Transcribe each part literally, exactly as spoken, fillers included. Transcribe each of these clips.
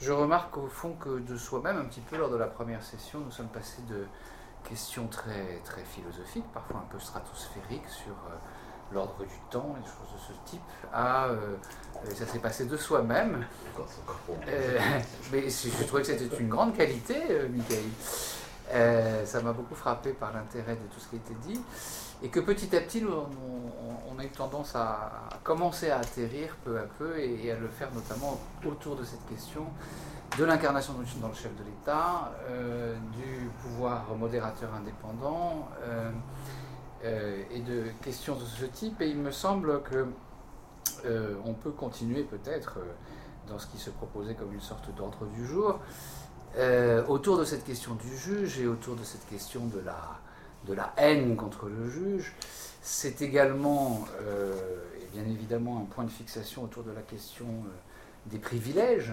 je remarque au fond que de soi-même, un petit peu lors de la première session, nous sommes passés de questions très, très philosophiques, parfois un peu stratosphériques, sur euh, l'ordre du temps et des choses de ce type, à... Euh, ça s'est passé de soi-même. Euh, mais je trouvais que c'était une grande qualité, euh, Michael. Euh, ça m'a beaucoup frappé par l'intérêt de tout ce qui a été dit. Et que petit à petit, nous, on, on a eu tendance à, à commencer à atterrir peu à peu et, et à le faire notamment autour de cette question de l'incarnation dans le chef de l'État, euh, du pouvoir modérateur indépendant euh, euh, et de questions de ce type. Et il me semble que euh, on peut continuer peut-être euh, dans ce qui se proposait comme une sorte d'ordre du jour, euh, autour de cette question du juge et autour de cette question de la, de la haine contre le juge. C'est également, euh, et bien évidemment, un point de fixation autour de la question euh, des privilèges,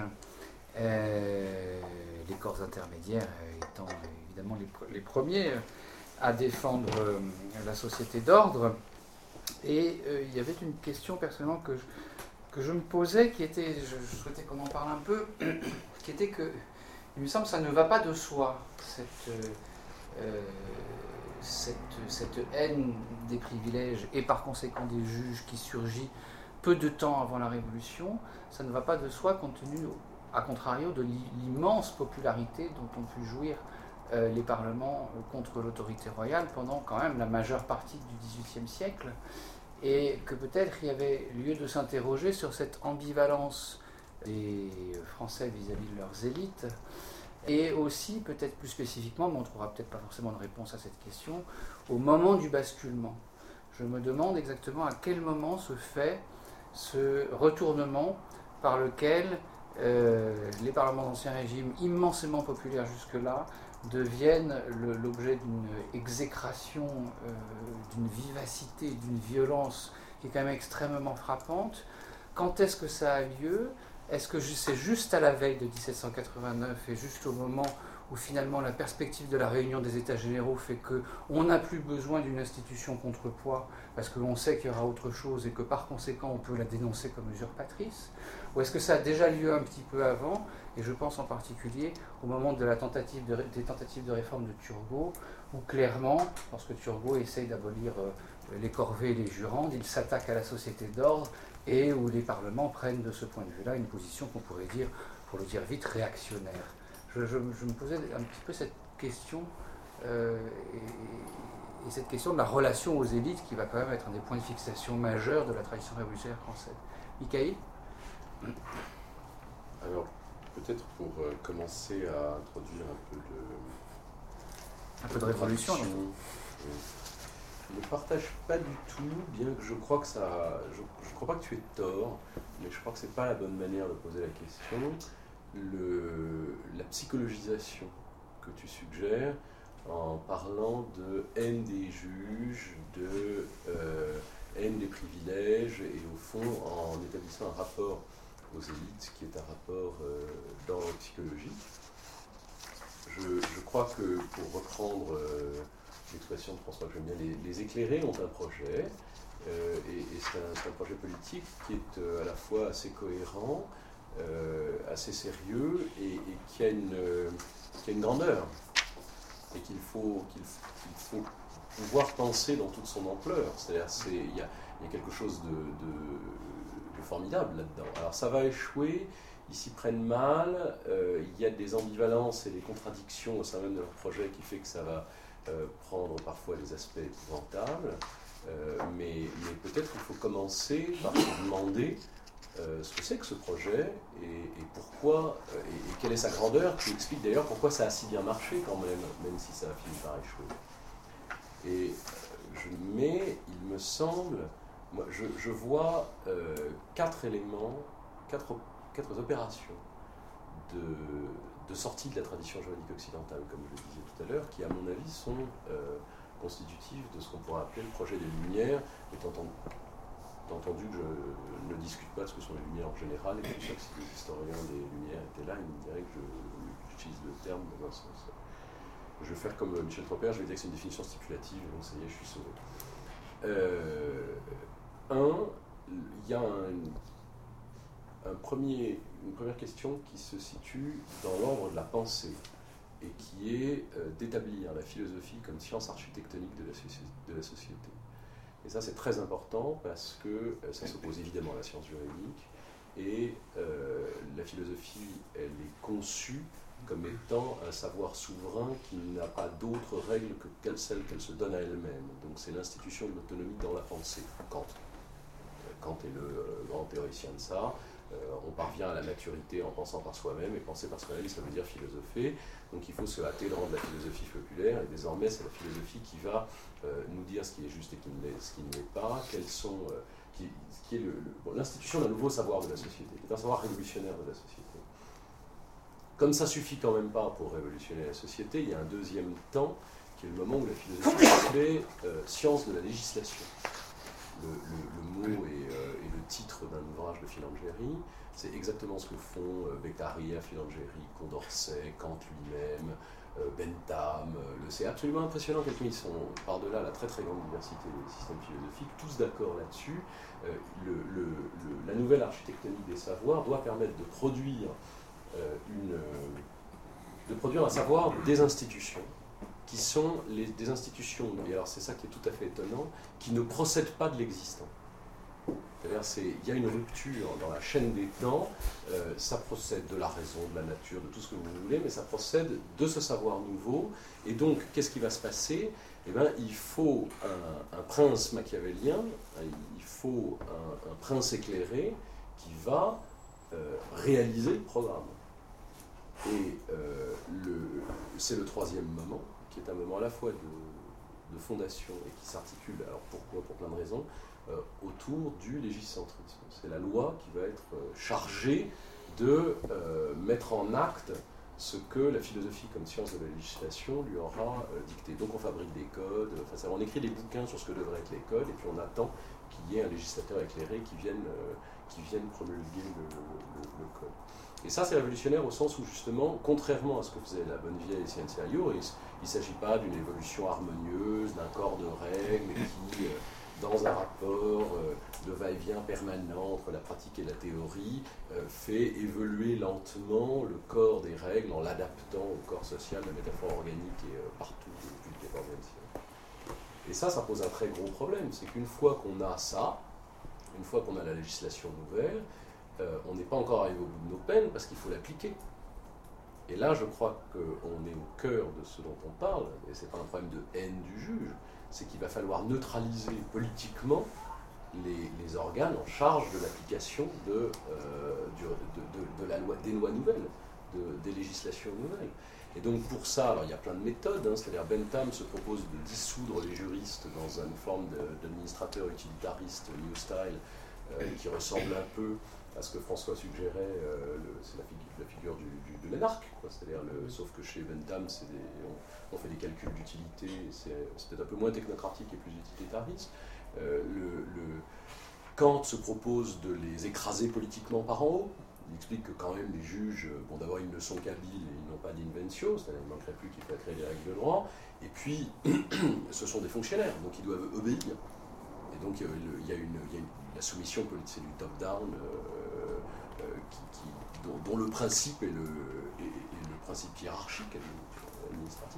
euh, les corps intermédiaires étant évidemment les, les premiers à défendre euh, la société d'ordre. Et euh, il y avait une question personnellement que je, que je me posais, qui était, je, je souhaitais qu'on en parle un peu, qui était que, il me semble que ça ne va pas de soi, cette, euh, cette, cette haine des privilèges et par conséquent des juges qui surgit peu de temps avant la Révolution. Ça ne va pas de soi compte tenu, à contrario, de l'immense popularité dont ont pu jouir euh, les parlements contre l'autorité royale pendant quand même la majeure partie du dix-huitième siècle. Et que peut-être il y avait lieu de s'interroger sur cette ambivalence des Français vis-à-vis de leurs élites, et aussi peut-être plus spécifiquement, mais on ne trouvera peut-être pas forcément de réponse à cette question, au moment du basculement. Je me demande exactement à quel moment se fait ce retournement par lequel euh, les parlements d'Ancien Régime, immensément populaires jusque-là, deviennent le, l'objet d'une exécration, euh, d'une vivacité, d'une violence qui est quand même extrêmement frappante. Quand est-ce que ça a lieu ? Est-ce que c'est juste à la veille de dix-sept cent quatre-vingt-neuf et juste au moment où finalement la perspective de la réunion des États généraux fait qu'on n'a plus besoin d'une institution contrepoids parce qu'on sait qu'il y aura autre chose et que par conséquent on peut la dénoncer comme usurpatrice ? Ou est-ce que ça a déjà lieu un petit peu avant ? Et je pense en particulier au moment de la tentative de, des tentatives de réforme de Turgot, où clairement, lorsque Turgot essaye d'abolir euh, les corvées et les jurandes, il s'attaque à la société d'ordre et où les parlements prennent de ce point de vue-là une position qu'on pourrait dire, pour le dire vite, réactionnaire. Je, je, je me posais un petit peu cette question, euh, et, et cette question de la relation aux élites qui va quand même être un des points de fixation majeurs de la tradition révolutionnaire française. Michael ? Alors, peut-être pour euh, commencer à introduire un peu de... Un peu de révolution, non ? Je ne partage pas du tout, bien que je crois que ça... Je ne crois pas que tu aies tort, mais je crois que ce n'est pas la bonne manière de poser la question. Le, la psychologisation que tu suggères en parlant de haine des juges, de euh, haine des privilèges, et au fond en établissant un rapport aux élites qui est un rapport euh, d'ordre psychologique. Je, je crois que, pour reprendre euh, l'expression de François que j'aime bien, les, les éclairés ont un projet, euh, et, et c'est, un, c'est un projet politique qui est euh, à la fois assez cohérent, euh, assez sérieux, et, et qui, a une, euh, qui a une grandeur, et qu'il faut, qu'il, qu'il faut pouvoir penser dans toute son ampleur. C'est-à-dire qu'il y a, y a quelque chose de, de, de formidable là-dedans. Alors ça va échouer, ils s'y prennent mal, euh, il y a des ambivalences et des contradictions au sein même de leur projet qui fait que ça va euh, prendre parfois des aspects épouvantables, euh, mais, mais peut-être qu'il faut commencer par se demander euh, ce que c'est que ce projet et, et pourquoi, euh, et, et quelle est sa grandeur, qui explique d'ailleurs pourquoi ça a si bien marché quand même, même si ça a fini par échouer. Et euh, je mets, il me semble, moi, je, je vois euh, quatre éléments, quatre quatre opérations de, de sortie de la tradition juridique occidentale, comme je le disais tout à l'heure, qui, à mon avis, sont euh, constitutives de ce qu'on pourrait appeler le projet des Lumières, étant entendu que je ne discute pas de ce que sont les Lumières en général, et que je sais que si les historiens des Lumières étaient là, ils me diraient que je, j'utilise le terme dans un sens. Je vais faire comme Michel Tropper, je vais dire que c'est une définition stipulative, donc ça y est, je suis sauvé. Euh, un, il y a un... un premier, une première question qui se situe dans l'ordre de la pensée et qui est euh, d'établir la philosophie comme science architectonique de la, de la société. Et ça, c'est très important parce que euh, ça s'oppose évidemment à la science juridique et euh, la philosophie, elle est conçue comme étant un savoir souverain qui n'a pas d'autres règles que celles qu'elle se donne à elle-même. Donc c'est l'institution de l'autonomie dans la pensée. Kant, Kant est le euh, grand théoricien de ça. Euh, on parvient à la maturité en pensant par soi-même, et penser par soi-même, ça veut dire philosopher. Donc il faut se hâter de rendre la philosophie populaire, et désormais c'est la philosophie qui va euh, nous dire ce qui est juste et qui ne l'est, ce qui ne l'est pas, quels sont, euh, qui, qui est le, le, bon, l'institution d'un nouveau savoir de la société, qui est un savoir révolutionnaire de la société. Comme ça suffit quand même pas pour révolutionner la société, il y a un deuxième temps, qui est le moment où la philosophie s'appelait euh, science de la législation. Le, le, le mot et, euh, et le titre d'un ouvrage de Filangieri, c'est exactement ce que font euh, Beccaria, Filangieri, Condorcet, Kant lui-même, euh, Bentham. Euh, le, c'est absolument impressionnant, quelqu'un ils sont par-delà la très très grande diversité des systèmes philosophiques, tous d'accord là-dessus. Euh, le, le, le, la nouvelle architectonique des savoirs doit permettre de produire, euh, une, de produire un savoir des institutions, qui sont les, des institutions, et alors c'est ça qui est tout à fait étonnant, qui ne procèdent pas de l'existant. C'est-à-dire il y a une rupture dans la chaîne des temps, euh, ça procède de la raison, de la nature, de tout ce que vous voulez, mais ça procède de ce savoir nouveau, et donc qu'est-ce qui va se passer? Eh bien, il faut un, un prince machiavélien, il faut un, un prince éclairé qui va euh, réaliser le programme. Et euh, le, c'est le troisième moment, qui est un moment à la fois de, de fondation et qui s'articule, alors pourquoi? Pour plein de raisons, euh, autour du légicentrisme. C'est la loi qui va être euh, chargée de euh, mettre en acte ce que la philosophie comme science de la législation lui aura euh, dicté. Donc on fabrique des codes, enfin, ça, on écrit des bouquins sur ce que devraient être les codes, et puis on attend qu'il y ait un législateur éclairé qui vienne, euh, qui vienne promulguer le, le, le code. Et ça, c'est révolutionnaire au sens où, justement, contrairement à ce que faisait la bonne vieille Scientia Juris, il ne s'agit pas d'une évolution harmonieuse, d'un corps de règles qui, euh, dans un rapport euh, de va-et-vient permanent entre la pratique et la théorie, euh, fait évoluer lentement le corps des règles en l'adaptant au corps social. La métaphore organique est euh, partout depuis le quatorzième siècle. Et ça, ça pose un très gros problème. C'est qu'une fois qu'on a ça, une fois qu'on a la législation nouvelle, Euh, on n'est pas encore arrivé au bout de nos peines parce qu'il faut l'appliquer. Et là, je crois qu'on est au cœur de ce dont on parle, et ce n'est pas un problème de haine du juge, c'est qu'il va falloir neutraliser politiquement les, les organes en charge de l'application de, euh, du, de, de, de la loi, des lois nouvelles, de, des législations nouvelles. Et donc pour ça, alors il y a plein de méthodes, hein, c'est-à-dire Bentham se propose de dissoudre les juristes dans une forme d'administrateur utilitariste, New Style, euh, qui ressemble un peu à ce que François suggérait, euh, le, c'est la, figu la figure du, du, de l'anarque, c'est-à-dire le, sauf que chez Bentham, c'est des, on, on fait des calculs d'utilité, c'est, c'est peut-être un peu moins technocratique et plus utilitariste. Euh, le, le, Kant se propose de les écraser politiquement par en haut. Il explique que quand même les juges, bon d'abord ils ne sont qu'habiles et ils n'ont pas d'inventio, c'est-à-dire il ne manquerait plus qu'il faut créer des règles de droit, et puis ce sont des fonctionnaires, donc ils doivent obéir. Et donc il y a une, il y a une la soumission politique, c'est du top-down, euh, euh, qui, qui, dont, dont le principe est le, est, est le principe hiérarchique administratif.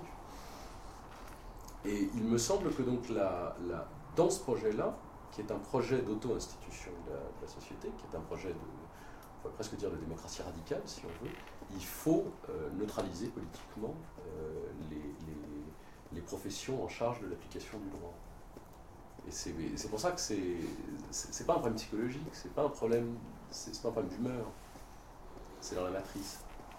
Et il me semble que donc la, la, dans ce projet-là, qui est un projet d'auto-institution de, de la société, qui est un projet de, on pourrait presque dire de démocratie radicale, si on veut, il faut euh, neutraliser politiquement euh, les, les, les professions en charge de l'application du droit. Et c'est, c'est pour ça que c'est, c'est, c'est pas un problème psychologique, c'est pas un problème, c'est, c'est pas un problème d'humeur, c'est dans la matrice.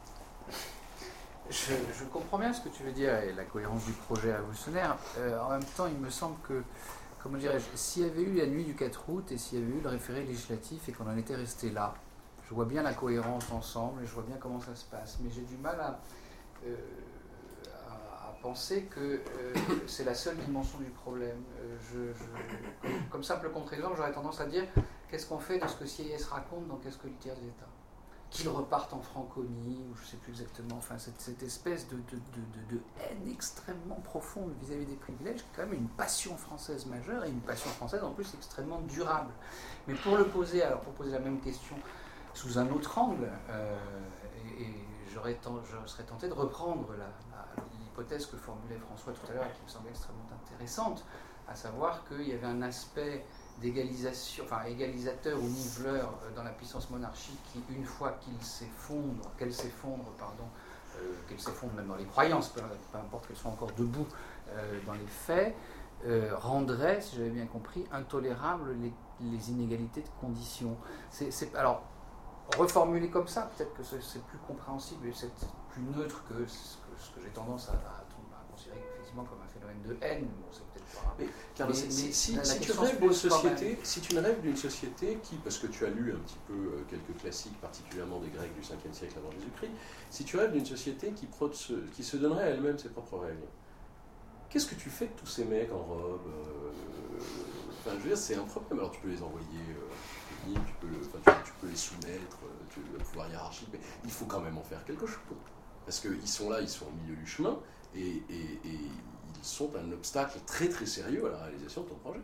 Je, je comprends bien ce que tu veux dire et la cohérence du projet révolutionnaire. Euh, en même temps, il me semble que, comment dirais-je, s'il y avait eu la nuit du quatre août et s'il y avait eu le référé législatif et qu'on en était resté là, je vois bien la cohérence ensemble et je vois bien comment ça se passe. Mais j'ai du mal à, euh, à, à penser que euh, c'est la seule dimension du problème. Euh, je, je, comme, comme simple contre-exemple, j'aurais tendance à dire qu'est-ce qu'on fait de ce que Sieyès raconte dans Qu'est-ce que le tiers d'État ? Qu'ils repartent en franconie, ou je ne sais plus exactement, enfin cette, cette espèce de, de, de, de haine extrêmement profonde vis-à-vis des privilèges, qui est quand même une passion française majeure, et une passion française en plus extrêmement durable. Mais pour le poser, alors pour poser la même question sous un autre angle, euh, et, et j'aurais ten, je serais tenté de reprendre la, la, l'hypothèse que formulait François tout à l'heure et qui me semblait extrêmement intéressante, à savoir qu'il y avait un aspect d'égalisation, enfin égalisateur ou niveleur dans la puissance monarchique qui, une fois qu'il s'effondre, qu'elle s'effondre, pardon, euh, qu'elle s'effondre même dans les croyances, peu, peu importe qu'elle soit encore debout euh, dans les faits, euh, rendrait, si j'avais bien compris, intolérables les, les inégalités de conditions. C'est, c'est, alors, reformulé comme ça, peut-être que c'est, c'est plus compréhensible et c'est plus neutre que ce que, ce que j'ai tendance à, à, à considérer effectivement comme un phénomène de haine. Bon, c'est peut-être pas... Mais, Carlos, mais, si, mais si, la, si, la tu rêves d'une société, même... si tu rêves d'une société qui, parce que tu as lu un petit peu euh, quelques classiques, particulièrement des Grecs du cinquième siècle avant Jésus-Christ, si tu rêves d'une société qui, se, qui se donnerait à elle-même ses propres règles, qu'est-ce que tu fais de tous ces mecs en robe euh, Enfin, je veux dire, c'est un problème. Alors, tu peux les envoyer, euh, tu, peux le, enfin, tu, tu peux les soumettre, tu peux le pouvoir hiérarchique, mais il faut quand même en faire quelque chose. Parce qu'ils sont là, ils sont au milieu du chemin, et, et, et ils sont un obstacle très très sérieux à la réalisation de ton projet.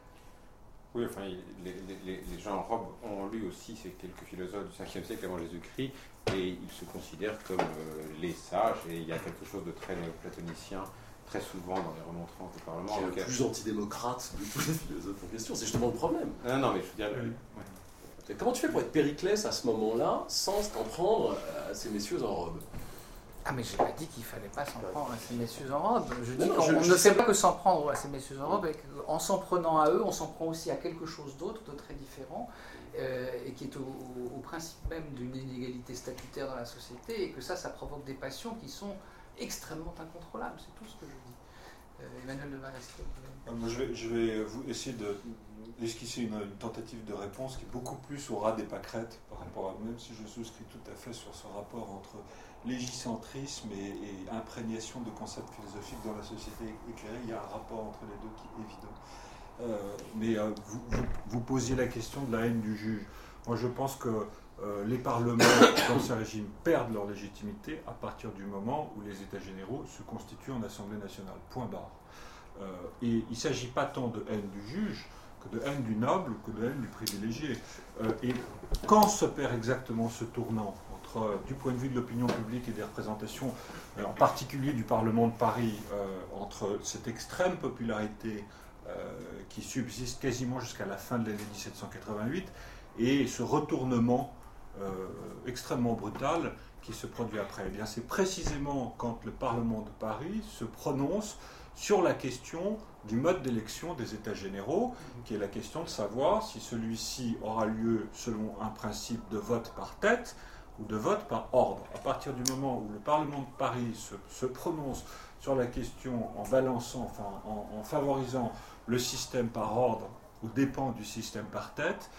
Oui, enfin, les, les, les gens en robe ont lu aussi ces quelques philosophes du cinquième siècle avant Jésus-Christ, et ils se considèrent comme euh, les sages, et il y a quelque chose de très néoplatonicien très souvent dans les remontrances du Parlement. Qui est le lequel... plus antidémocrate de tous les philosophes en question, c'est justement le problème. Non, non, mais je veux dire... Oui. Ouais. Comment tu fais pour être Périclès à ce moment-là, sans t'en prendre à ces messieurs en robe? Ah, mais je n'ai pas dit qu'il ne fallait pas s'en prendre à ces messieurs en robe. Je dis non, qu'on je, ne je fait pas que s'en prendre à ces messieurs en robe, et qu'en s'en prenant à eux, on s'en prend aussi à quelque chose d'autre, de très différent, euh, et qui est au, au, au principe même d'une inégalité statutaire dans la société, et que ça, ça provoque des passions qui sont extrêmement incontrôlables. C'est tout ce que je dis. Euh, Emmanuel de Maresquieu. Moi, je vais, je vais vous essayer d'esquisser une, une tentative de réponse qui est beaucoup plus au ras des pâquerettes par rapport à, même si je souscris tout à fait sur ce rapport entre légicentrisme et, et imprégnation de concepts philosophiques dans la société éclairée, il y a un rapport entre les deux qui est évident. Euh, mais euh, vous, vous, vous posiez la question de la haine du juge. Moi, je pense que euh, les parlements dans ce régime perdent leur légitimité à partir du moment où les États généraux se constituent en Assemblée nationale. Point barre. Euh, et il ne s'agit pas tant de haine du juge que de haine du noble, que de haine du privilégié. Euh, et quand se perd exactement ce tournant entre, euh, du point de vue de l'opinion publique et des représentations, euh, en particulier du Parlement de Paris, euh, entre cette extrême popularité euh, qui subsiste quasiment jusqu'à la fin de l'année dix-sept cent quatre-vingt-huit et ce retournement euh, extrêmement brutal qui se produit après? Eh bien, c'est précisément quand le Parlement de Paris se prononce sur la question du mode d'élection des États généraux, qui est la question de savoir si celui-ci aura lieu selon un principe de vote par tête ou de vote par ordre. À partir du moment où le Parlement de Paris se, se prononce sur la question en balançant, enfin en, en favorisant le système par ordre aux dépens du système par tête,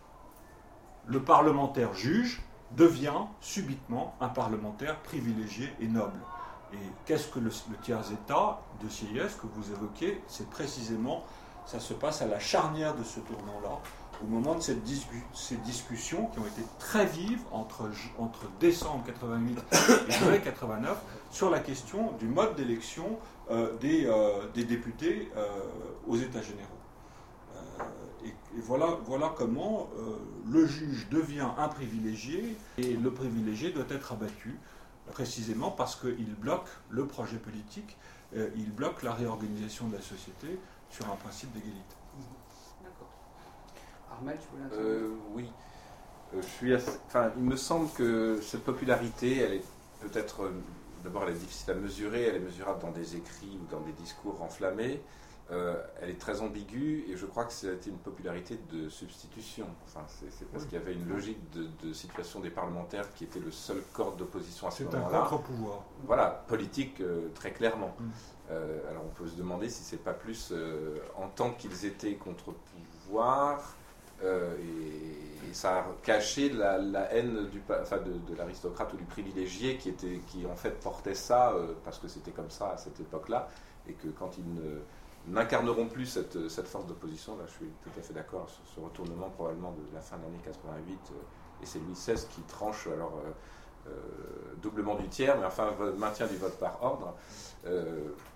le parlementaire juge devient subitement un parlementaire privilégié et noble. Et qu'est-ce que le, le tiers-état de Sieyès que vous évoquez? C'est précisément, ça se passe à la charnière de ce tournant-là, au moment de cette discu- ces discussions qui ont été très vives entre, entre décembre quatre-vingt-huit et juillet quatre-vingt-neuf sur la question du mode d'élection euh, des, euh, des députés euh, aux États généraux. Euh, et, et voilà, voilà comment euh, le juge devient un privilégié et le privilégié doit être abattu, précisément parce qu'il bloque le projet politique, euh, il bloque la réorganisation de la société sur un principe d'égalité. D'accord. Armel, tu voulais intervenir ? euh, Oui. Euh, je suis assez... enfin, il me semble que cette popularité, elle est peut-être... Euh, d'abord, elle est difficile à mesurer, elle est mesurable dans des écrits ou dans des discours enflammés. Euh, elle est très ambiguë et je crois que c'était une popularité de substitution. Enfin, c'est, c'est parce oui. qu'il y avait une logique de, de situation des parlementaires qui était le seul corps d'opposition à ce c'est moment-là. C'est un contre-pouvoir. Voilà, politique euh, très clairement. Mm. Euh, alors on peut se demander si c'est pas plus euh, en tant qu'ils étaient contre-pouvoir euh, et, et ça a caché la, la haine du, enfin de, de l'aristocrate ou du privilégié qui, était, qui en fait portait ça euh, parce que c'était comme ça à cette époque-là et que quand ils ne n'incarneront plus cette, cette force d'opposition. Là, je suis tout à fait d'accord sur ce retournement probablement de la fin de l'année quatre-vingt-huit, euh, et c'est Louis seize qui tranche alors euh, euh, doublement du tiers, mais enfin maintien du vote par ordre. Euh,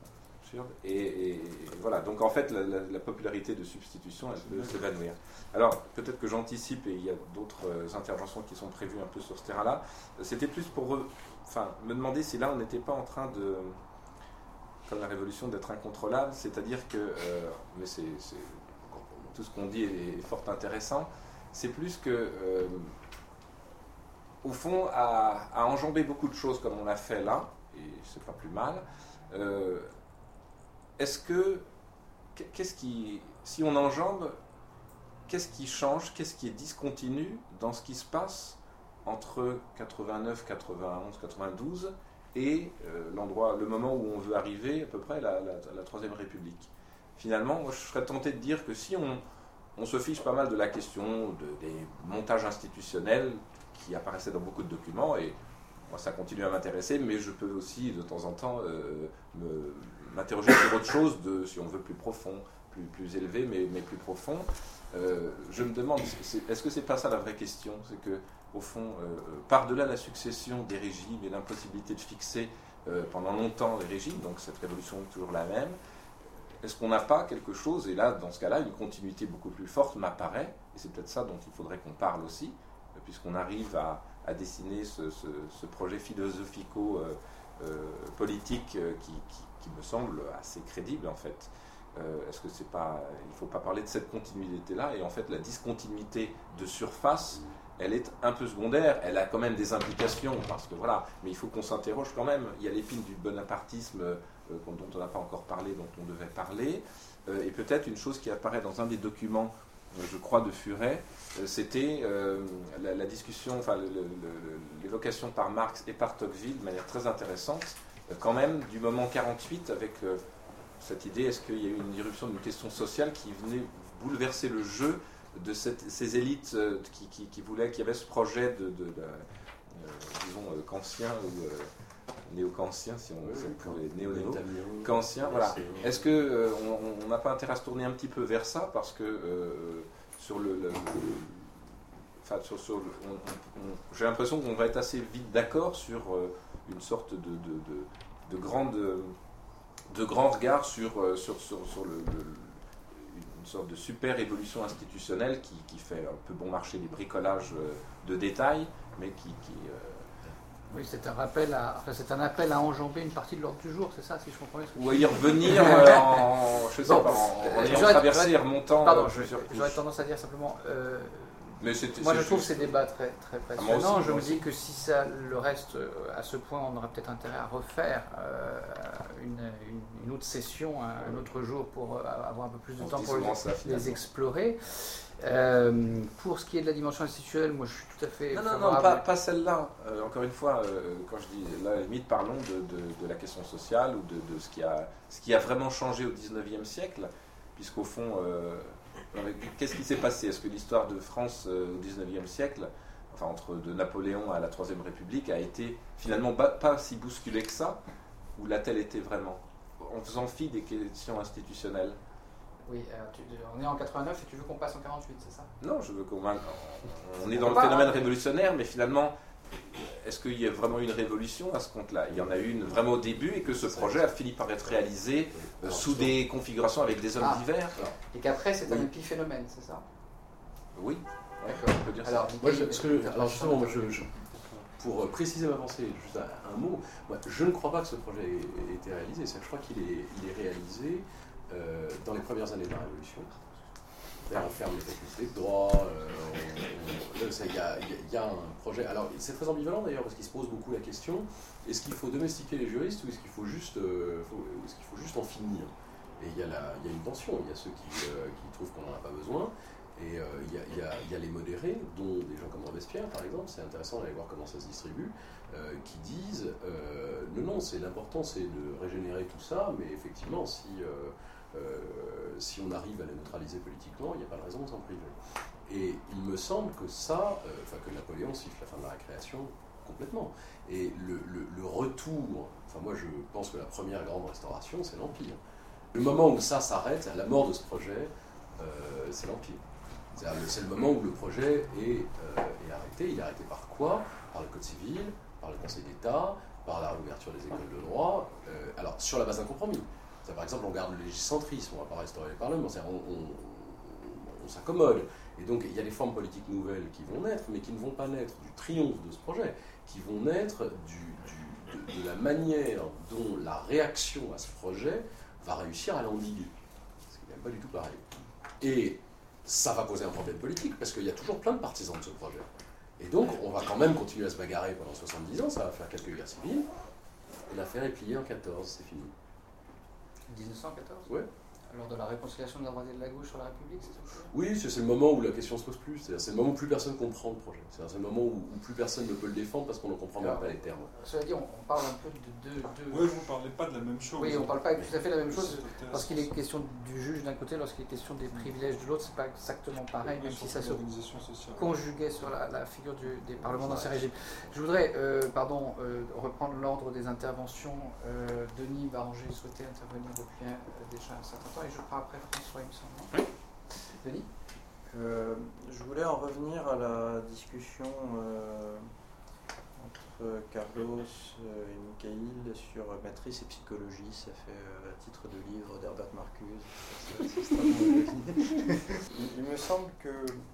absurde. Et, et, et voilà, donc en fait, la, la, la popularité de substitution, elle peut s'évanouir. Alors, peut-être que j'anticipe, et il y a d'autres interventions qui sont prévues un peu sur ce terrain-là. C'était plus pour eux, enfin, me demander si là, on n'était pas en train de, comme la révolution, d'être incontrôlable, c'est-à-dire que, euh, mais c'est, c'est, tout ce qu'on dit est, est fort intéressant, c'est plus que, euh, au fond, à, à enjamber beaucoup de choses comme on l'a fait là, et c'est pas plus mal, euh, est-ce que, qu'est-ce qui, si on enjambe, qu'est-ce qui change, qu'est-ce qui est discontinu dans ce qui se passe entre quatre-vingt-neuf, quatre-vingt-onze, quatre-vingt-douze et euh, l'endroit, le moment où on veut arriver, à peu près, la, la, la Troisième République. Finalement, moi, je serais tenté de dire que si on, on se fiche pas mal de la question de, des montages institutionnels qui apparaissaient dans beaucoup de documents, et moi, ça continue à m'intéresser, mais je peux aussi, de temps en temps, euh, me, m'interroger sur autre chose, de, si on veut, plus profond, plus, plus élevé, mais, mais plus profond. Euh, je me demande, c'est, est-ce que c'est pas ça la vraie question? C'est que, au fond, euh, par-delà la succession des régimes et l'impossibilité de fixer euh, pendant longtemps les régimes, donc cette révolution est toujours la même, est-ce qu'on n'a pas quelque chose, et là, dans ce cas-là, une continuité beaucoup plus forte m'apparaît, et c'est peut-être ça dont il faudrait qu'on parle aussi, puisqu'on arrive à, à dessiner ce, ce, ce projet philosophico-politique euh, euh, qui, qui, qui me semble assez crédible, en fait. Euh, est-ce que c'est pas, il ne faut pas parler de cette continuité-là, et en fait, la discontinuité de surface, elle est un peu secondaire, elle a quand même des implications, parce que voilà, mais il faut qu'on s'interroge quand même. Il y a l'épine du bonapartisme euh, dont on n'a pas encore parlé, dont on devait parler, euh, et peut-être une chose qui apparaît dans un des documents, euh, je crois, de Furet, euh, c'était euh, la, la discussion, enfin le, le, le, l'évocation par Marx et par Tocqueville, de manière très intéressante, euh, quand même, du moment quarante-huit, avec euh, cette idée, est-ce qu'il y a eu une irruption d'une question sociale qui venait bouleverser le jeu de cette, ces élites euh, qui, qui, qui voulaient, qui avaient ce projet de, de, de euh, disons, euh, kantien ou euh, néo-kantien, si on veut, pour les néo-néo-kantiens, voilà. Est-ce qu'on euh, n'a pas intérêt à se tourner un petit peu vers ça, parce que euh, sur le... le, le enfin, sur, sur le, on, on, j'ai l'impression qu'on va être assez vite d'accord sur euh, une sorte de, de, de, de grande... de grand regard sur, sur, sur, sur le, le, une sorte de super évolution institutionnelle qui, qui fait un peu bon marché des bricolages de détails, mais qui... qui euh... Oui, c'est un, rappel à, enfin, c'est un appel à enjamber une partie de l'ordre du jour, c'est ça, si je comprends bien. Ou à y revenir euh, en, je sais bon, pas, en, en ayant traversé et remontant... Pardon, je, j'aurais tendance à dire simplement... Euh, Mais moi, je trouve juste... ces débats très, très passionnants. Aussi, je me aussi. dis que si ça le reste à ce point, on aurait peut-être intérêt à refaire euh, une, une, une autre session, un, un autre jour, pour avoir un peu plus de on temps pour les, ça, les explorer. Euh, pour ce qui est de la dimension institutionnelle, moi, je suis tout à fait... Non, non, non, pas, pas celle-là. Euh, encore une fois, euh, quand je dis, là, à la limite, parlons de, de, de la question sociale ou de, de ce, qui a, ce qui a vraiment changé au dix-neuvième siècle, puisqu'au fond... Euh, qu'est-ce qui s'est passé? Est-ce que l'histoire de France euh, au dix-neuvième siècle, enfin entre de Napoléon à la Troisième République, a été finalement pas, pas si bousculée que ça, ou l'a-t-elle été vraiment, en faisant fi des questions institutionnelles? Oui, euh, tu, on est en quatre-vingt-neuf et tu veux qu'on passe en quarante-huit, c'est ça? Non, je veux qu'on... On, on est dans le phénomène révolutionnaire, mais finalement, est-ce qu'il y a vraiment eu une révolution à ce compte-là? Il y en a eu une vraiment au début, et que ce projet a fini par être réalisé euh, sous des configurations avec des hommes ah, divers. Et qu'après, c'est un oui. épiphénomène, c'est ça? Oui, d'accord. On peut dire alors, ça. Moi, je, que, alors justement, moi, je, je, pour préciser ma pensée, juste un, un mot, moi, je ne crois pas que ce projet ait été réalisé. C'est-à-dire, je crois qu'il est, il est réalisé euh, dans les premières années de la Révolution. On ferme les facultés de droit, euh, il y, y, y a un projet. Alors c'est très ambivalent d'ailleurs, parce qu'il se pose beaucoup la question, est-ce qu'il faut domestiquer les juristes ou est-ce qu'il faut juste, euh, faut, est-ce qu'il faut juste en finir? Et il y, y a une tension, il y a ceux qui, euh, qui trouvent qu'on n'en a pas besoin, et euh, il, y a, il, y a, il y a les modérés, dont des gens comme Robespierre par exemple, c'est intéressant d'aller voir comment ça se distribue, euh, qui disent, euh, non, non, c'est, l'important c'est de régénérer tout ça, mais effectivement si... Euh, Euh, si on arrive à les neutraliser politiquement, il n'y a pas de raison de s'en priver. Et il me semble que ça, euh, enfin que Napoléon siffle la fin de la récréation complètement. Et le, le, le retour, enfin moi je pense que la première grande restauration, c'est l'Empire. Le moment où ça s'arrête, à la mort de ce projet, euh, c'est l'Empire. C'est-à-dire, c'est le moment où le projet est, euh, est arrêté. Il est arrêté par quoi? Par le Code civil, par le Conseil d'État, par la réouverture des écoles de droit, euh, alors sur la base d'un compromis. Ça, par exemple, on garde le légicentrisme, on ne va pas restaurer les parlements, on, on, on s'accommode. Et donc, il y a des formes politiques nouvelles qui vont naître, mais qui ne vont pas naître du triomphe de ce projet, qui vont naître du, du, de, de la manière dont la réaction à ce projet va réussir à l'endiguer. Ce qui n'est même pas du tout pareil. Et ça va poser un problème politique, parce qu'il y a toujours plein de partisans de ce projet. Et donc, on va quand même continuer à se bagarrer pendant soixante-dix ans, ça va faire quelques guerres civiles, et l'affaire est pliée en quatorze, c'est fini. dix-neuf cent quatorze? Ouais. Lors de la réconciliation de la droite et de la gauche sur la République, c'est ça? Oui, c'est le moment où la question se pose plus. C'est le moment où plus personne comprend le projet. C'est le moment où, où plus personne ne peut le défendre parce qu'on ne comprend même pas les termes. Cela dit, on, on parle un peu de deux... De, de... Oui, vous ne parlez pas de la même chose. Oui, on ne parle pas tout à fait de la même chose. Lorsqu'il est question du juge d'un côté, lorsqu'il est question des privilèges de l'autre, c'est pas exactement pareil, même si ça se conjuguait sur la, la figure du, des parlements dans ces régimes. Je voudrais, euh, pardon, euh, reprendre l'ordre des interventions. Euh, Denis Baranger souhaitait intervenir depuis un, déjà un certain temps, et je crois après François, il me semble. Oui. Denis euh, Je voulais en revenir à la discussion euh, entre Carlos et Michael sur matrice et psychologie. Ça fait euh, titre de livre d'Herbert Marcuse. il, il me semble que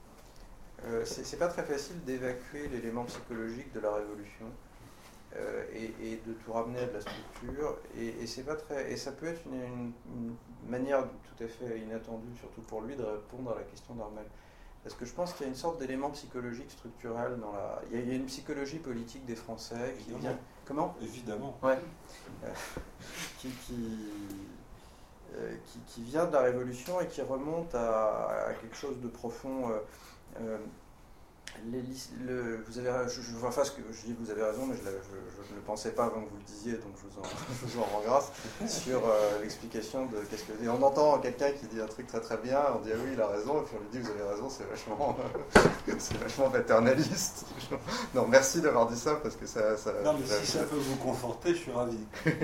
euh, c'est pas très facile d'évacuer l'élément psychologique de la révolution. Euh, et, et de tout ramener à de la structure, et, et, c'est pas très, et ça peut être une, une, une manière tout à fait inattendue, surtout pour lui, de répondre à la question d'Armel. Parce que je pense qu'il y a une sorte d'élément psychologique structurel dans la... Il y a, il y a une psychologie politique des Français qui Évidemment. vient... Comment ? Évidemment. Ouais. Euh, qui, qui, euh, qui, qui vient de la Révolution et qui remonte à, à quelque chose de profond... Euh, euh, Les, le, vous avez, je, je, enfin, ce que je dis, vous avez raison, mais je, je, je ne le pensais pas avant que vous le disiez, donc je vous en, je vous en rends grâce sur euh, l'explication de qu'est-ce que. Et on entend quelqu'un qui dit un truc très très bien, on dit ah oui, il a raison, et puis on lui dit vous avez raison, c'est vachement, c'est vachement paternaliste. Non, merci d'avoir dit ça parce que ça. ça non, mais ça, si ça, ça peut vous conforter, je suis ravi.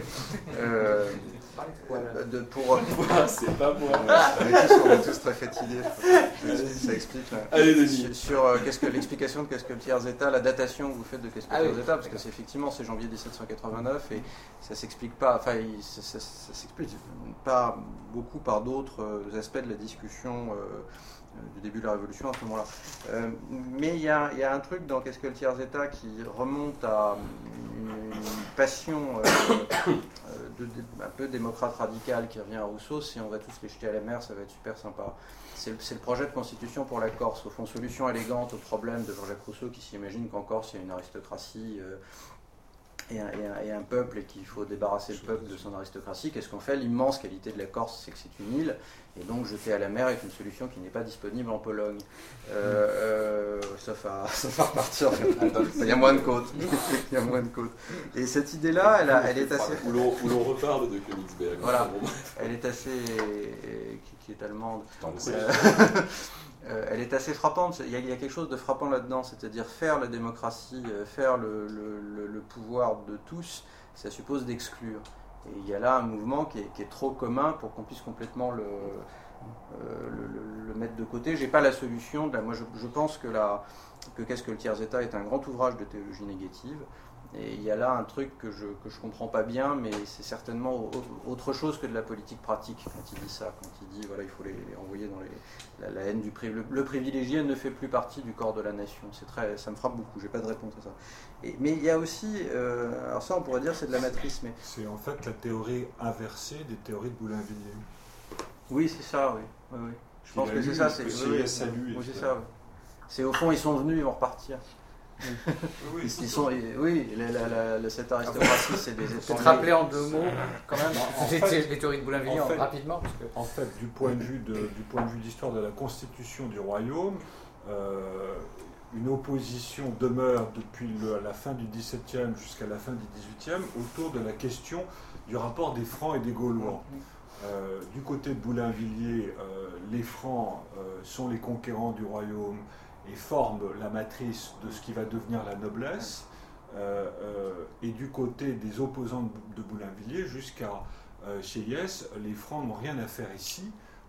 euh, voilà. de, pour, c'est pas moi. On est tous, on est tous très fatigués. Ça explique. Là. Allez, sur, sur euh, qu'est-ce que l'explication de qu'est-ce que le tiers état, la datation que vous faites de qu'est-ce que le ah, tiers oui. état, parce que c'est effectivement c'est janvier dix-sept cent quatre-vingt-neuf et ça s'explique pas, enfin il, ça, ça, ça s'explique pas beaucoup par d'autres euh, aspects de la discussion euh, du début de la Révolution à ce moment-là. Euh, mais il y a, y a un truc dans qu'est-ce que le tiers état qui remonte à une, une passion euh, de, de, un peu démocrate radicale qui revient à Rousseau. Si on va tous les jeter à la mer, ça va être super sympa. C'est le projet de constitution pour la Corse, au fond, solution élégante au problème de Jean-Jacques Rousseau qui s'imagine qu'en Corse il y a une aristocratie euh, et, un, et, un, et un peuple et qu'il faut débarrasser le peuple de son aristocratie. Qu'est-ce qu'on fait? L'immense qualité de la Corse, c'est que c'est une île, et donc jeter à la mer est une solution qui n'est pas disponible en Pologne. Euh, euh, sauf, à, sauf à repartir. Il y a moins de côtes. Il y a moins de côtes. Et cette idée-là, elle, a, elle est assez... Où l'on reparle de Königsberg. Voilà. Elle est assez... qui, qui est allemande. Euh, euh, elle est assez frappante. Il y, a, il y a quelque chose de frappant là-dedans, c'est-à-dire faire la démocratie, faire le, le, le, le pouvoir de tous, ça suppose d'exclure. Et il y a là un mouvement qui est, qui est trop commun pour qu'on puisse complètement le, euh, le, le, le mettre de côté. J'ai pas la solution. De la, moi, je, je pense que, la, que Qu'est-ce que le tiers-état est un grand ouvrage de théologie négative. Et il y a là un truc que je que je comprends pas bien, mais c'est certainement autre chose que de la politique pratique quand il dit ça, quand il dit voilà il faut les, les envoyer dans les, la, la haine du privilégié. Le, le privilégié ne fait plus partie du corps de la nation. C'est très, ça me frappe beaucoup. J'ai pas de réponse à ça. Et, mais il y a aussi, euh, alors ça on pourrait dire c'est de la matrice, mais c'est en fait la théorie inversée des théories de Boulainvilliers. Oui c'est ça, oui. oui, oui. Je pense que c'est ça, c'est oui, oui, salut, oui, c'est ça. Oui. C'est au fond ils sont venus, ils vont repartir. Oui, ils sont, oui, la, la, la, cette aristocratie, c'est des étrangers. Peut-être rappeler en deux mots, quand même, en fait, les théories de Boulainvilliers en fait, rapidement. Parce que... En fait, du point de vue de, du point de vue d'histoire de la constitution du royaume, euh, une opposition demeure depuis le, la fin du dix-septième jusqu'à la fin du dix-huitième autour de la question du rapport des Francs et des Gaulois. Euh, du côté de Boulainvilliers, euh, les Francs euh, sont les conquérants du royaume et forment la matrice de ce qui va devenir la noblesse, euh, euh, et du côté des opposants de Boulainvilliers jusqu'à euh, Cheyès, les Francs n'ont rien à faire ici,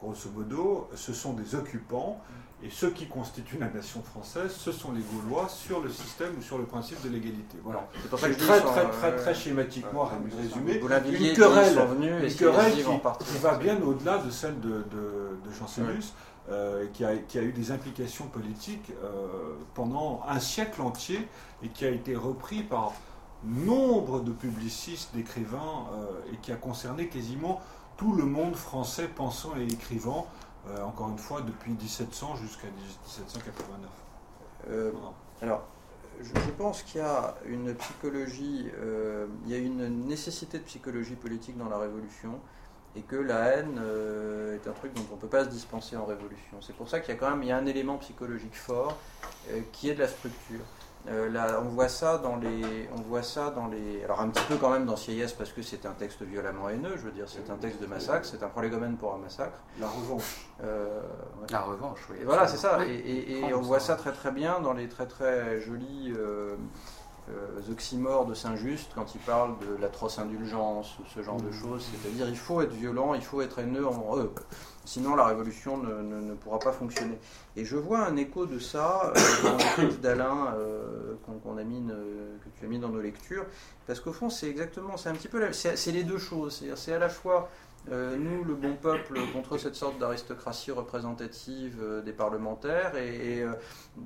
grosso modo, ce sont des occupants, et ceux qui constituent la nation française, ce sont les Gaulois sur le système ou sur le principe de l'égalité. Voilà. C'est pour ça que je dis très, sont, très, euh, très, très schématiquement euh, résumé. Boulainvilliers, Une querelle, sont venus, une et querelle qui, qui, qui va bien au-delà de celle de, de, de Jansénus, ouais. euh, qui, a, qui a eu des implications politiques euh, pendant un siècle entier, et qui a été repris par nombre de publicistes, d'écrivains, euh, et qui a concerné quasiment tout le monde français pensant et écrivant, euh, encore une fois, depuis dix-sept cents jusqu'à dix-sept cent quatre-vingt-neuf. Euh, voilà. Alors, je, je pense qu'il y a une psychologie, euh, il y a une nécessité de psychologie politique dans la Révolution, et que la haine euh, est un truc dont on ne peut pas se dispenser en Révolution. C'est pour ça qu'il y a quand même il y a un élément psychologique fort, euh, qui est de la structure. Euh, là, on voit ça dans les, on voit ça dans les, alors un petit peu quand même dans Sieyès parce que c'est un texte violemment haineux, je veux dire, c'est un texte de massacre, c'est un prolégomène pour un massacre. La revanche. Euh, ouais. La revanche, oui. Et voilà, c'est ça. Oui. Et, et, et on voit ça très très bien dans les très très jolis euh, euh, oxymores de Saint-Just quand il parle de l'atroce indulgence ou ce genre de choses. C'est-à-dire, il faut être violent, il faut être haineux en eux. Sinon, la révolution ne, ne, ne pourra pas fonctionner. Et je vois un écho de ça euh, dans le texte d'Alain euh, qu'on, qu'on a mis, euh, que tu as mis dans nos lectures, parce qu'au fond, c'est exactement, c'est un petit peu, la, c'est, c'est les deux choses. C'est, c'est à la fois euh, nous, le bon peuple, contre cette sorte d'aristocratie représentative euh, des parlementaires, et, et euh,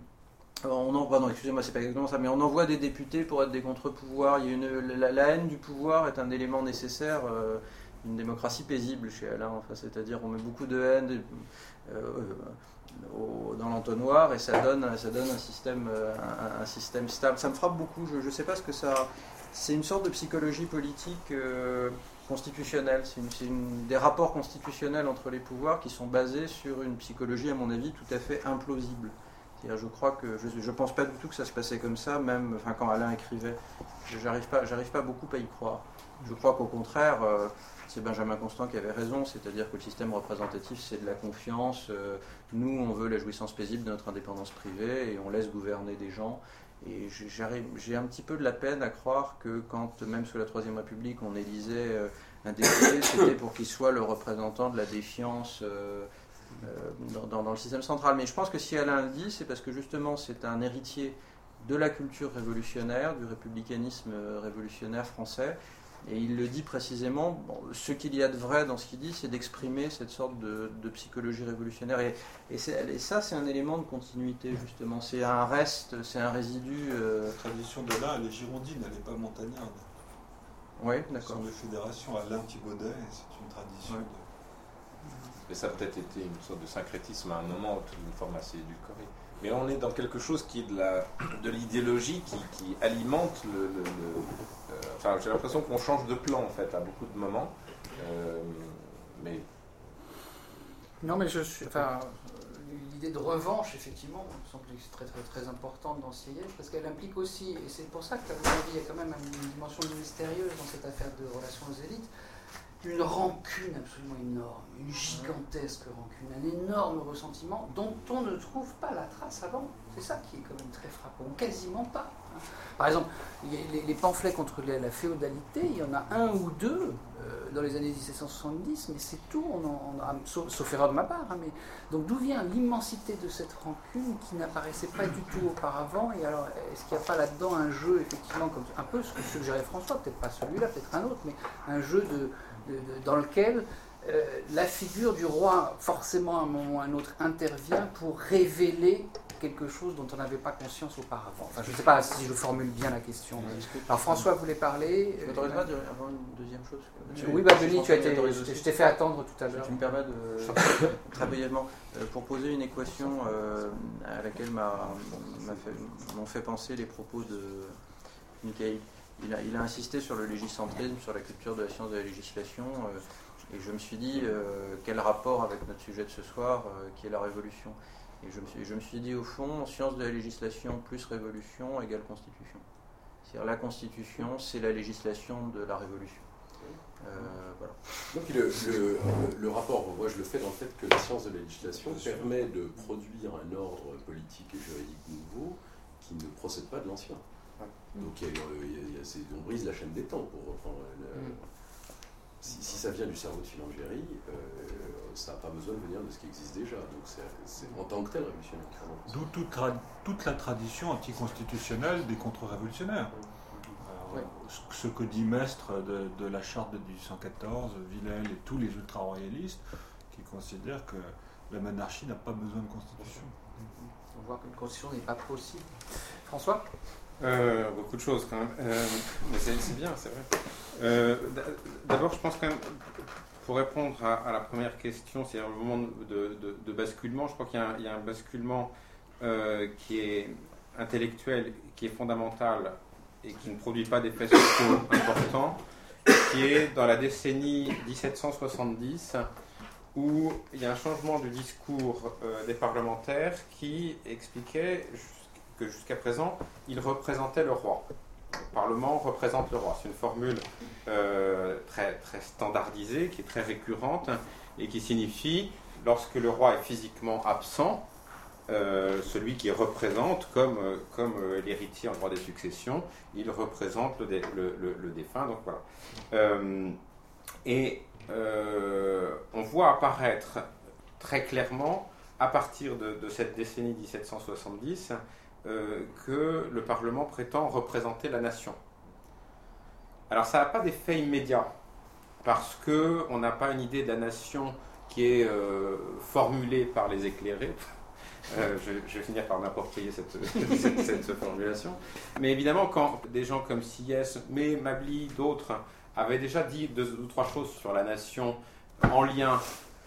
on en, pardon, excusez-moi, c'est pas exactement ça, mais on envoie des députés pour être des contre-pouvoirs. Il y a une, la, la haine du pouvoir est un élément nécessaire. Euh, une démocratie paisible chez Alain, enfin, c'est-à-dire on met beaucoup de haine euh, euh, au, dans l'entonnoir et ça donne, ça donne un, système, euh, un, un système stable. Ça me frappe beaucoup, je ne sais pas ce que ça... C'est une sorte de psychologie politique euh, constitutionnelle, c'est, une, c'est une, des rapports constitutionnels entre les pouvoirs qui sont basés sur une psychologie, à mon avis, tout à fait implausible. C'est-à-dire, je crois que, je ne pense pas du tout que ça se passait comme ça, même enfin, quand Alain écrivait, j'arrive pas, j'arrive pas beaucoup à y croire. Je crois qu'au contraire, euh, c'est Benjamin Constant qui avait raison, c'est-à-dire que le système représentatif, c'est de la confiance. Euh, nous, on veut la jouissance paisible de notre indépendance privée et on laisse gouverner des gens. Et j'arrive, j'ai un petit peu de la peine à croire que quand, même sous la Troisième République, on élisait euh, un député, c'était pour qu'il soit le représentant de la défiance euh, euh, dans, dans, dans le système central. Mais je pense que si Alain le dit, c'est parce que justement, c'est un héritier de la culture révolutionnaire, du républicanisme révolutionnaire français. Et il le dit précisément, bon, ce qu'il y a de vrai dans ce qu'il dit, c'est d'exprimer cette sorte de, de psychologie révolutionnaire. Et, et, et ça, c'est un élément de continuité, justement. C'est un reste, c'est un résidu... Euh... La tradition de là, elle est girondine, elle n'est pas montagnarde. Oui, d'accord. Ce sont les fédérations Alain Thibaudet, c'est une tradition ouais. de... Mais ça a peut-être été une sorte de syncrétisme à un moment, une forme assez édulcorée. Mais on est dans quelque chose qui est de, la, de l'idéologie qui, qui alimente le... le, le euh, enfin, j'ai l'impression qu'on change de plan, en fait, à beaucoup de moments. Euh, mais... Non, mais je suis... Enfin, l'idée de revanche, effectivement, me semble très, très, très importante dans Sieyès, parce qu'elle implique aussi, et c'est pour ça qu'à mon avis, il y a quand même une dimension mystérieuse dans cette affaire de relations aux élites, une rancune absolument énorme, une gigantesque rancune, un énorme ressentiment dont on ne trouve pas la trace avant. C'est ça qui est quand même très frappant, quasiment pas. Par exemple, les, les pamphlets contre la, la féodalité, il y en a un ou deux euh, dans les années dix-sept cent soixante-dix, mais c'est tout, on en, on a, sauf, sauf erreur de ma part. Hein, mais, donc d'où vient l'immensité de cette rancune qui n'apparaissait pas du tout auparavant? Et alors, est-ce qu'il n'y a pas là-dedans un jeu, effectivement, comme, un peu ce que suggérait François, peut-être pas celui-là, peut-être un autre, mais un jeu de... De, de, dans lequel euh, la figure du roi, forcément à un moment ou à un autre, intervient pour révéler quelque chose dont on n'avait pas conscience auparavant. Enfin, je ne sais pas si je formule bien la question. Mais... Alors François voulait parler. Tu m'autorises pas avant une deuxième chose? Tu... Oui, bah Denis, tu as été, je, je t'ai fait attendre tout à l'heure. Tu me permets de, très brièvement, euh, pour poser une équation euh, à laquelle m'a, m'a fait, m'ont fait penser les propos de Michael. Il a, il a insisté sur le légicentrisme, sur la culture de la science de la législation, euh, et je me suis dit euh, quel rapport avec notre sujet de ce soir, euh, qui est la révolution. Et je me, suis, je me suis dit au fond, science de la législation plus révolution égale constitution. C'est-à-dire la constitution, c'est la législation de la révolution. Euh, voilà. Donc le, le, le rapport, moi je le fais dans le fait que la science de la législation permet de produire un ordre politique et juridique nouveau qui ne procède pas de l'ancien. Donc il y a, il y a, il y a, c'est, on brise la chaîne des temps pour reprendre. Le, si, si ça vient du cerveau de Filangieri, euh, ça n'a pas besoin de venir de ce qui existe déjà. Donc c'est, c'est en tant que tel révolutionnaire. D'où toute, tra- toute la tradition anticonstitutionnelle des contre-révolutionnaires. Alors, Oui. Ce que dit Mestre de, de la charte de dix-huit cent quatorze, Villèle et tous les ultra-royalistes qui considèrent que la monarchie n'a pas besoin de constitution. On voit qu'une constitution n'est pas possible. François ? Euh, beaucoup de choses quand même, euh, mais c'est, c'est bien, c'est vrai. Euh, d'abord, je pense quand même, pour répondre à, à la première question, c'est un moment de, de, de basculement. Je crois qu'il y a un, il y a un basculement euh, qui est intellectuel, qui est fondamental et qui ne produit pas d'effets sociaux importants, qui est dans la décennie dix-sept cent soixante-dix, où il y a un changement du discours euh, des parlementaires qui expliquait que jusqu'à présent, ils représentaient le roi. Le Parlement représente le roi. C'est une formule euh, très, très standardisée, qui est très récurrente, et qui signifie, lorsque le roi est physiquement absent, euh, celui qui représente, comme, euh, comme euh, l'héritier en droit des successions, il représente le, dé, le, le, le défunt. Donc voilà. Euh, et euh, on voit apparaître très clairement, à partir de, de cette décennie dix-sept cent soixante-dix, Euh, que le Parlement prétend représenter la nation. Alors ça n'a pas d'effet immédiat, parce qu'on n'a pas une idée de la nation qui est euh, formulée par les éclairés. Euh, je, je vais finir par m'approprier cette, cette, cette, cette formulation. Mais évidemment, quand des gens comme Sieyès, mais Mably, d'autres, avaient déjà dit deux ou trois choses sur la nation en lien,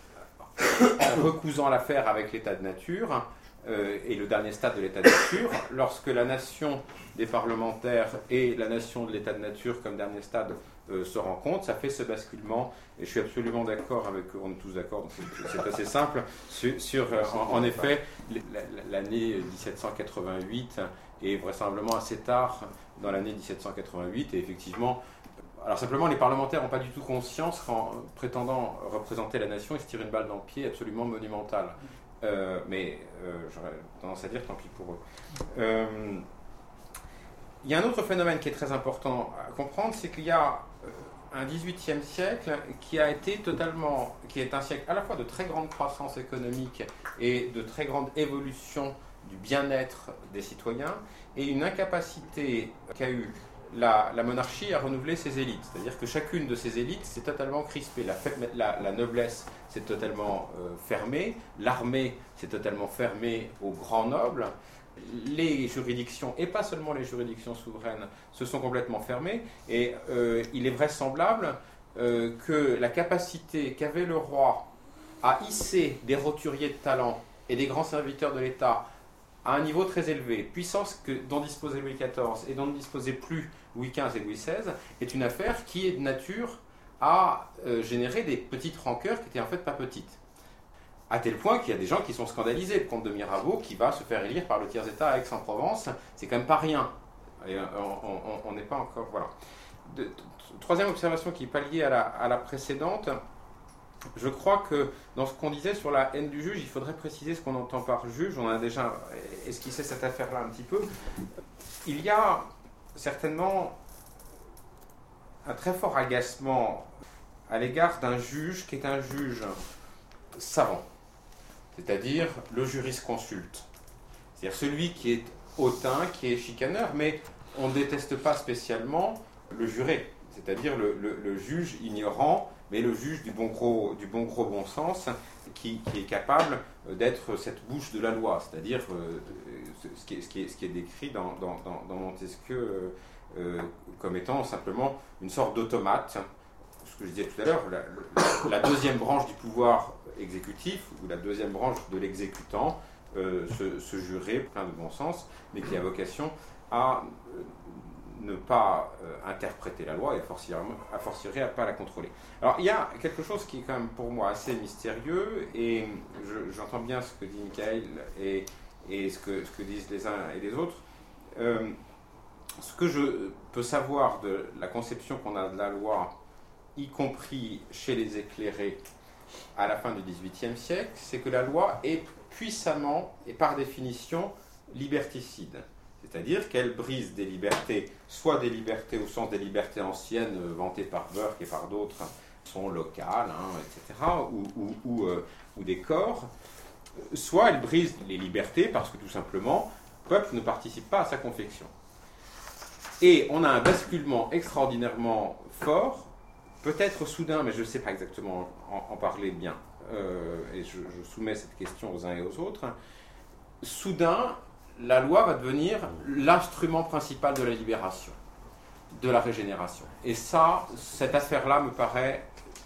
recousant l'affaire avec l'état de nature, Euh, et le dernier stade de l'état de nature, lorsque la nation des parlementaires et la nation de l'état de nature comme dernier stade euh, se rencontrent, ça fait ce basculement, et je suis absolument d'accord avec eux, on est tous d'accord, donc c'est, c'est assez simple, sur, sur euh, en, en effet, l'année dix-sept cent quatre-vingt-huit est vraisemblablement assez tard dans l'année dix-sept cent quatre-vingt-huit, et effectivement, alors simplement les parlementaires n'ont pas du tout conscience qu'en prétendant représenter la nation, ils se tirent une balle dans le pied absolument monumentale. Euh, mais euh, j'aurais tendance à dire tant pis pour eux. Euh, il y a un autre phénomène qui est très important à comprendre, c'est qu'il y a un dix-huitième siècle qui a été totalement, qui est un siècle à la fois de très grande croissance économique et de très grande évolution du bien-être des citoyens, et une incapacité qu'a eu la, la monarchie à renouveler ses élites. C'est-à-dire que chacune de ces élites s'est totalement crispée. La, la, la noblesse s'est totalement euh, fermée, l'armée s'est totalement fermée aux grands nobles, les juridictions, et pas seulement les juridictions souveraines, se sont complètement fermées, et euh, il est vraisemblable euh, que la capacité qu'avait le roi à hisser des roturiers de talent et des grands serviteurs de l'État à un niveau très élevé, puissance que, dont disposait Louis quatorze et dont ne disposaient plus Louis quinze et Louis seize, est une affaire qui est de nature à euh, générer des petites rancœurs qui étaient en fait pas petites. À tel point qu'il y a des gens qui sont scandalisés. Le comte de Mirabeau qui va se faire élire par le tiers-état à Aix-en-Provence, c'est quand même pas rien. Et on n'est pas encore... Voilà. De, troisième observation qui n'est pas liée à la, à la précédente, je crois que dans ce qu'on disait sur la haine du juge, il faudrait préciser ce qu'on entend par juge. On a déjà esquissé cette affaire-là un petit peu. Il y a certainement un très fort agacement à l'égard d'un juge qui est un juge savant, c'est-à-dire le jurisconsulte. C'est-à-dire celui qui est hautain, qui est chicaneur, mais on ne déteste pas spécialement le juré, c'est-à-dire le, le, le juge ignorant, mais le juge du bon gros, du bon, gros bon sens, qui, qui est capable d'être cette bouche de la loi, c'est-à-dire euh, ce, qui est, ce, qui est, ce qui est décrit dans, dans, dans, dans Montesquieu euh, euh, comme étant simplement une sorte d'automate. Ce que je disais tout à l'heure, la, la, la deuxième branche du pouvoir exécutif, ou la deuxième branche de l'exécutant, euh, ce, ce juré plein de bon sens, mais qui a vocation à euh, ne pas euh, interpréter la loi et a fortiori à ne pas la contrôler. Alors il y a quelque chose qui est quand même pour moi assez mystérieux, et je, j'entends bien ce que dit Michael et, et ce, que, ce que disent les uns et les autres. Euh, ce que je peux savoir de la conception qu'on a de la loi, y compris chez les éclairés à la fin du dix-huitième siècle, c'est que la loi est puissamment et par définition liberticide. C'est-à-dire qu'elle brise des libertés, soit des libertés au sens des libertés anciennes vantées par Burke et par d'autres, sont locales, hein, et cetera, ou, ou, ou, euh, ou des corps, soit elle brise les libertés parce que tout simplement, le peuple ne participe pas à sa confection. Et on a un basculement extraordinairement fort, peut-être soudain, mais je ne sais pas exactement en, en parler bien, euh, et je, je soumets cette question aux uns et aux autres. Soudain, la loi va devenir l'instrument principal de la libération, de la régénération. Et ça, cette affaire-là me paraît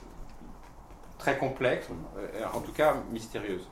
très complexe, en tout cas mystérieuse.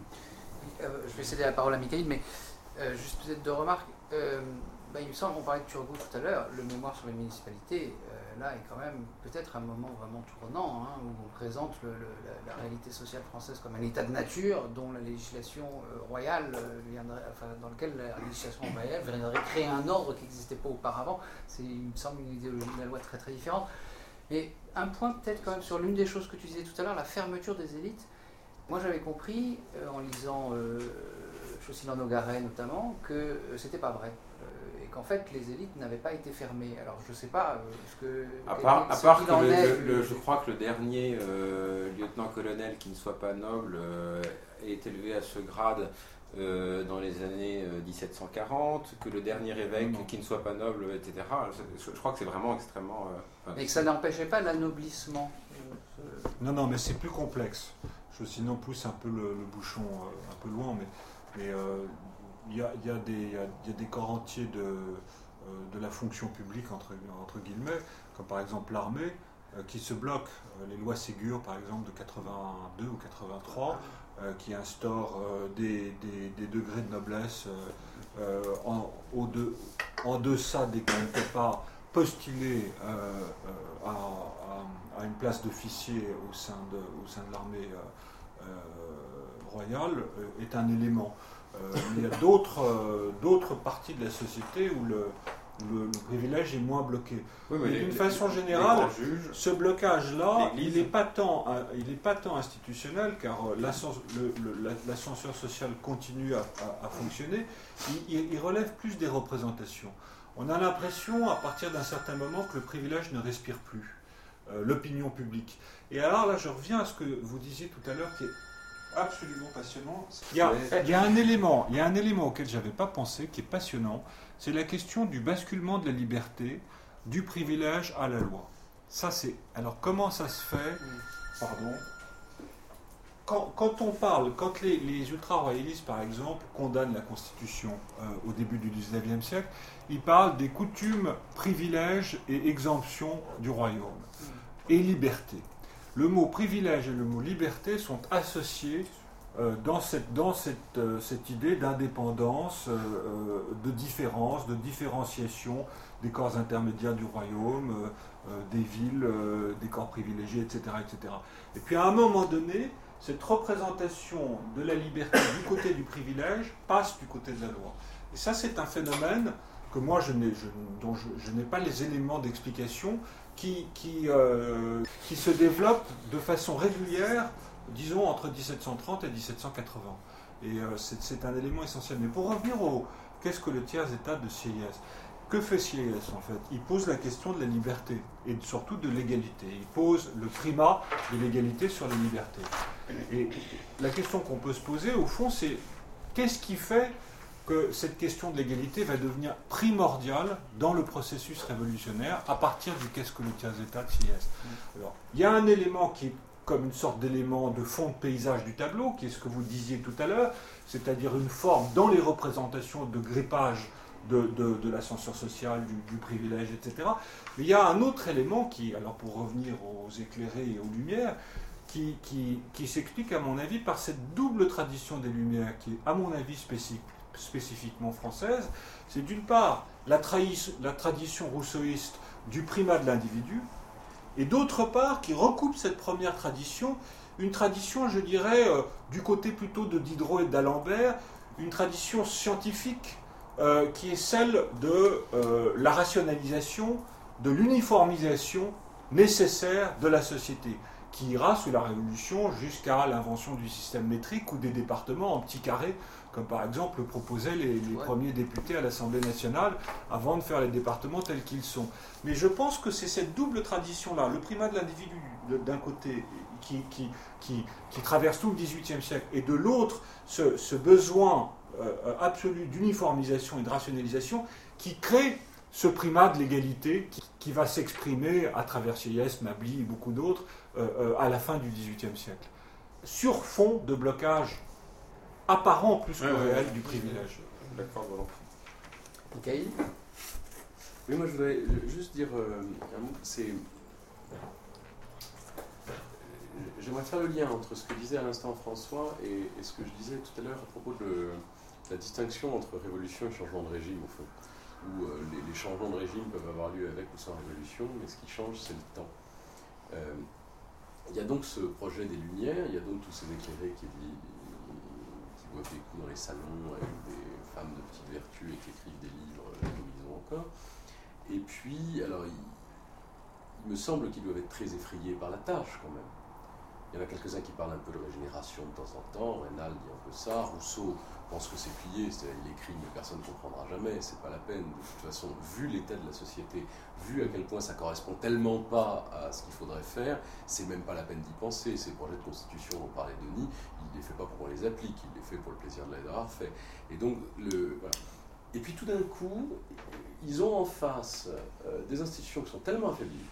Euh, je vais céder la parole à Michael, mais euh, juste peut-être deux remarques. Euh, bah, il me semble qu'on parlait de Turgot tout à l'heure, le mémoire sur les municipalités, euh, là est quand même peut-être un moment vraiment tournant, hein, où on présente le, le, la, la réalité sociale française comme un état de nature dont la législation euh, royale, euh, viendrait, enfin, dans lequel la législation royale viendrait créer un ordre qui n'existait pas auparavant. C'est, il me semble, une idéologie de la loi très très différente. Mais un point peut-être quand même sur l'une des choses que tu disais tout à l'heure, la fermeture des élites. Moi j'avais compris, euh, en lisant euh, Chaussy-Lannogaret notamment, que euh, c'était pas vrai. Euh, et qu'en fait les élites n'avaient pas été fermées. Alors je sais pas euh, ce que... À part, quel, à part ce que en le, est, le, le, je crois que le dernier euh, lieutenant-colonel qui ne soit pas noble euh, est élevé à ce grade euh, dans les années euh, dix-sept cent quarante, que le dernier évêque non. qui ne soit pas noble, et cetera. Je, je crois que c'est vraiment extrêmement... Euh, et que ça n'empêchait pas l'anoblissement. Euh, non, non, mais c'est plus complexe. Sinon pousse un peu le, le bouchon euh, un peu loin, mais il mais, euh, y, y, y, y a des corps entiers de, euh, de la fonction publique, entre, entre guillemets, comme par exemple l'armée, euh, qui se bloquent. Euh, les lois Ségur, par exemple, de quatre-vingt-deux ou quatre-vingt-trois, euh, qui instaurent euh, des, des, des degrés de noblesse euh, en, au de, en deçà des qu'on ne peut pas postuler euh, euh, à, à, à une place d'officier au sein de, au sein de l'armée euh, euh, royale euh, est un élément. Euh, il y a d'autres, euh, d'autres parties de la société où le, le, le privilège est moins bloqué. Oui, mais, mais d'une façon les, générale, les juges, ce blocage-là, il n'est pas tant, il n'est pas tant institutionnel, car l'ascenseur, le, le, la, l'ascenseur social continue à, à, à fonctionner. Il, il relève plus des représentations. On a l'impression, à partir d'un certain moment, que le privilège ne respire plus, euh, l'opinion publique. Et alors là, je reviens à ce que vous disiez tout à l'heure, qui est absolument passionnant. Il y a, il y a un élément, il y a un élément auquel je n'avais pas pensé, qui est passionnant, c'est la question du basculement de la liberté, du privilège à la loi. Ça, c'est... Alors, comment ça se fait ? Pardon. Quand, quand on parle, quand les, les ultra-royalistes, par exemple, condamnent la Constitution euh, au début du dix-neuvième siècle, ils parlent des coutumes, privilèges et exemptions du royaume. Et liberté. Le mot privilège et le mot liberté sont associés euh, dans, cette, dans cette, euh, cette idée d'indépendance, euh, de différence, de différenciation des corps intermédiaires du royaume, euh, euh, des villes, euh, des corps privilégiés, et cetera, et cetera. Et puis à un moment donné, cette représentation de la liberté du côté du privilège passe du côté de la loi. Et ça, c'est un phénomène que moi, je n'ai, je, dont je, je n'ai pas les éléments d'explication, qui, qui, euh, qui se développe de façon régulière, disons, entre dix-sept cent trente et dix-sept cent quatre-vingts. Et euh, c'est, c'est un élément essentiel. Mais pour revenir au qu'est-ce que le tiers-état de Sieyès ? Que fait Sieyès, en fait ? Il pose la question de la liberté, et surtout de l'égalité. Il pose le primat de l'égalité sur les libertés. Et la question qu'on peut se poser, au fond, c'est qu'est-ce qui fait que cette question de l'égalité va devenir primordiale dans le processus révolutionnaire à partir du qu'est-ce que le tiers-état de Sieyès. Alors, il y a un élément qui est comme une sorte d'élément de fond de paysage du tableau, qui est ce que vous disiez tout à l'heure, c'est-à-dire une forme dans les représentations de grippage de, de, de l'ascenseur social, du, du privilège, et cetera. Mais il y a un autre élément qui, alors pour revenir aux éclairés et aux lumières, qui, qui, qui s'explique à mon avis par cette double tradition des lumières qui est à mon avis spécifique. spécifiquement française, c'est d'une part la, trahi- la tradition rousseauiste du primat de l'individu, et d'autre part qui recoupe cette première tradition, une tradition, je dirais, euh, du côté plutôt de Diderot et d'Alembert, une tradition scientifique euh, qui est celle de euh, la rationalisation, de l'uniformisation nécessaire de la société, qui ira sous la Révolution jusqu'à l'invention du système métrique ou des départements en petits carrés, comme par exemple le proposaient les, les ouais. premiers députés à l'Assemblée nationale avant de faire les départements tels qu'ils sont. Mais je pense que c'est cette double tradition-là, le primat de l'individu, de, d'un côté, qui, qui, qui, qui traverse tout le dix-huitième siècle, et de l'autre, ce, ce besoin euh, absolu d'uniformisation et de rationalisation qui crée ce primat de l'égalité qui, qui va s'exprimer à travers Sieyès, Mably et beaucoup d'autres euh, euh, à la fin du dix-huitième siècle. Sur fond de blocage apparent plus que ouais, réel ouais, du privilège. D'accord, volontiers. Mikhaïl ? Oui, moi je voudrais juste dire euh, un mot. C'est... J'aimerais faire le lien entre ce que disait à l'instant François et, et ce que je disais tout à l'heure à propos de le, la distinction entre révolution et changement de régime, au fond. Où euh, les, les changements de régime peuvent avoir lieu avec ou sans révolution, mais ce qui change, c'est le temps. Euh, il y a donc ce projet des Lumières, il y a donc tous ces éclairés qui, qui boivent des coups dans les salons avec des femmes de petite vertu et qui écrivent des livres, comme ils ont encore. Et puis, alors, il, il me semble qu'ils doivent être très effrayés par la tâche, quand même. Il y en a quelques-uns qui parlent un peu de régénération de temps en temps, Raynal dit un peu ça, Rousseau pense que c'est plié, c'est-à-dire il écrit mais personne ne comprendra jamais, c'est pas la peine. De toute façon, vu l'état de la société, vu à quel point ça correspond tellement pas à ce qu'il faudrait faire, c'est même pas la peine d'y penser. Ces projets de constitution dont parlait Denis, il les fait pas pour qu'on les applique, il les fait pour le plaisir de les avoir fait. Et donc, le, voilà. Et puis tout d'un coup, ils ont en face euh, des institutions qui sont tellement affaiblies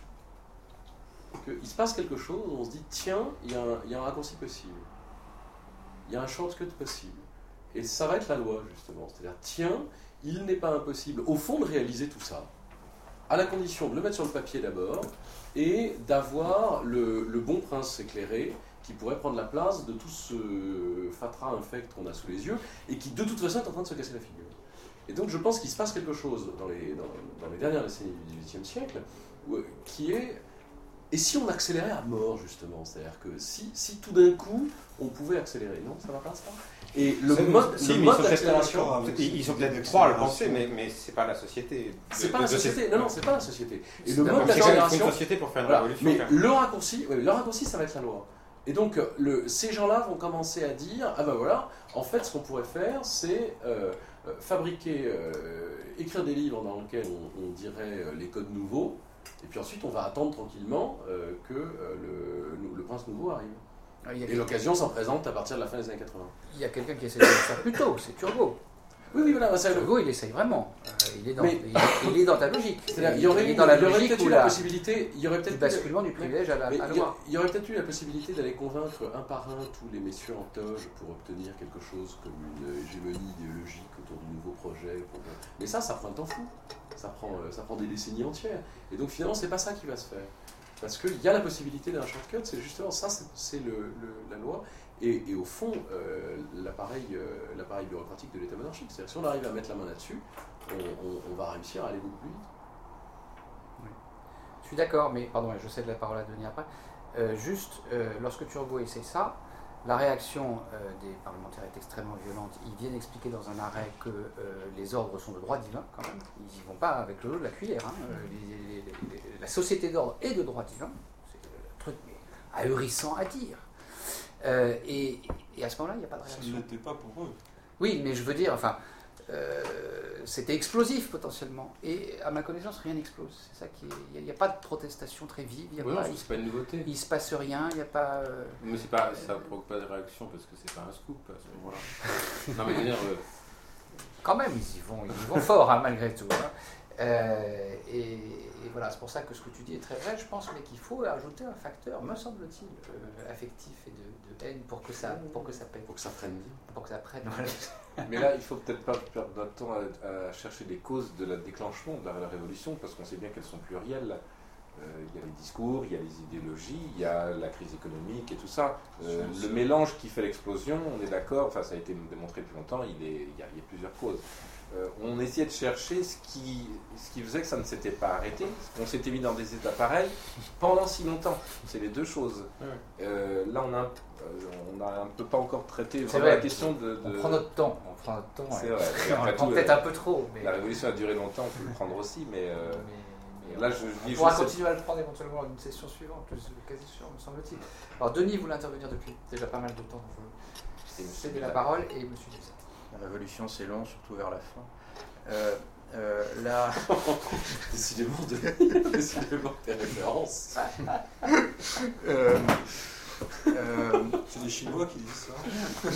qu'il se passe quelque chose, on se dit tiens, il y, y a un raccourci possible, il y a un shortcut possible. Et ça va être la loi, justement. C'est-à-dire, tiens, il n'est pas impossible, au fond, de réaliser tout ça, à la condition de le mettre sur le papier d'abord, et d'avoir le, le bon prince éclairé, qui pourrait prendre la place de tout ce fatras infect qu'on a sous les yeux, et qui, de toute façon, est en train de se casser la figure. Et donc, je pense qu'il se passe quelque chose dans les, dans, dans les dernières décennies du dix-huitième siècle, où, qui est... Et si on accélérait à mort, justement, c'est-à-dire que si, si tout d'un coup, on pouvait accélérer, non, ça va pas, ça ? Et le c'est, mode, si, le mais mode ils sont d'accélération... Ils, ils sont peut-être trois à le penser, mais, mais c'est pas la société. C'est de, pas de, la de société, ces... non, non, c'est pas la société. Et c'est le mode c'est d'accélération... une société pour faire une voilà. révolution. Mais le raccourci, oui, le raccourci, ça va être la loi. Et donc, le, ces gens-là vont commencer à dire, ah ben voilà, en fait, ce qu'on pourrait faire, c'est euh, fabriquer, euh, écrire des livres dans lesquels on, on dirait euh, les codes nouveaux, et puis ensuite, on va attendre tranquillement euh, que euh, le, le prince nouveau arrive. Ah, et l'occasion s'en présente à partir de la fin des années quatre-vingts. Il y a quelqu'un qui essaie de le faire plus tôt, c'est Turgot. Oui, oui, voilà. Ça, Turgot, il essaye vraiment. Euh, il, est dans, mais, il, il est dans ta logique. Il y aurait, dans la il y aurait logique peut-être eu la possibilité... Il y aurait peut-être du basculement du privilège à la, à la loi. Il y aurait peut-être eu la possibilité d'aller convaincre un par un tous les messieurs en toge pour obtenir quelque chose comme une hégémonie idéologique autour du nouveau projet. Pour... Mais ça, ça prend un temps fou. Ça prend, ça prend des décennies entières. Et donc finalement, c'est pas ça qui va se faire. Parce qu'il y a la possibilité d'un shortcut, c'est justement ça, c'est, c'est le, le, la loi. Et, et au fond, euh, l'appareil, euh, l'appareil bureaucratique de l'État monarchique. C'est-à-dire que si on arrive à mettre la main là-dessus, on, on, on va réussir à aller beaucoup plus vite. Oui. Je suis d'accord, mais pardon, je cède la parole à Denis après. Euh, juste, euh, lorsque Turgot essaie ça, la réaction euh, des parlementaires est extrêmement violente. Ils viennent expliquer dans un arrêt que euh, les ordres sont de droit divin, quand même. Ils n'y vont pas avec le dos de la cuillère. Hein. Euh, les, les, les, la société d'ordre est de droit divin. C'est un truc mais, ahurissant à dire. Euh, et, et à ce moment-là, il n'y a pas de réaction. Ça ne l'était pas pour eux. Oui, mais je veux dire, enfin, euh, c'était explosif potentiellement. Et à ma connaissance, rien n'explose. C'est ça qui est... Il n'y a, a pas de protestation très vive. Il y a oui, pas, non, il, c'est pas une nouveauté. Il ne se passe rien, il n'y a pas... Euh, mais c'est pas, ça ne provoque pas de réaction parce que c'est pas un scoop à ce moment-là. non, mais dire, euh... quand même, ils y vont, ils y vont fort, hein, malgré tout. Hein. Euh, et, et voilà, c'est pour ça que ce que tu dis est très vrai, je pense, mais qu'il faut ajouter un facteur, me semble-t-il, euh, affectif et de, de haine pour que ça, pour que ça paye. Pour que ça prenne bien. Pour que ça prenne. Mais là, il faut peut-être pas perdre notre temps à, à chercher les causes de la déclenchement de la, la révolution, parce qu'on sait bien qu'elles sont plurielles. Euh, il y a les discours, il y a les idéologies, il y a la crise économique et tout ça. Euh, le mélange qui fait l'explosion, on est d'accord, enfin ça a été démontré depuis longtemps, il, est, il, y, a, il y a plusieurs causes. Euh, on essayait de chercher ce qui, ce qui faisait que ça ne s'était pas arrêté, qu'on s'était mis dans des états pareils pendant si longtemps. C'est les deux choses. Euh, là, on a, euh, on a un peu pas encore traité vraiment vrai, la question de, de... On prend notre temps. On prend notre temps. C'est ouais. vrai. On le prend tout, peut-être euh, un peu trop. Mais... La révolution a duré longtemps, on peut le prendre aussi, mais... Euh... mais... Là, je, on pourra continuer à le prendre éventuellement dans une session suivante, je suis quasi sûr, me semble-t-il. Alors, Denis voulait intervenir depuis déjà pas mal de temps. Je céder la parole et M. Duzet. La révolution, c'est long, surtout vers la fin. Euh, Euh, la... Décidément, de... Décidément tes références. euh, euh, C'est les Chinois qui disent ça.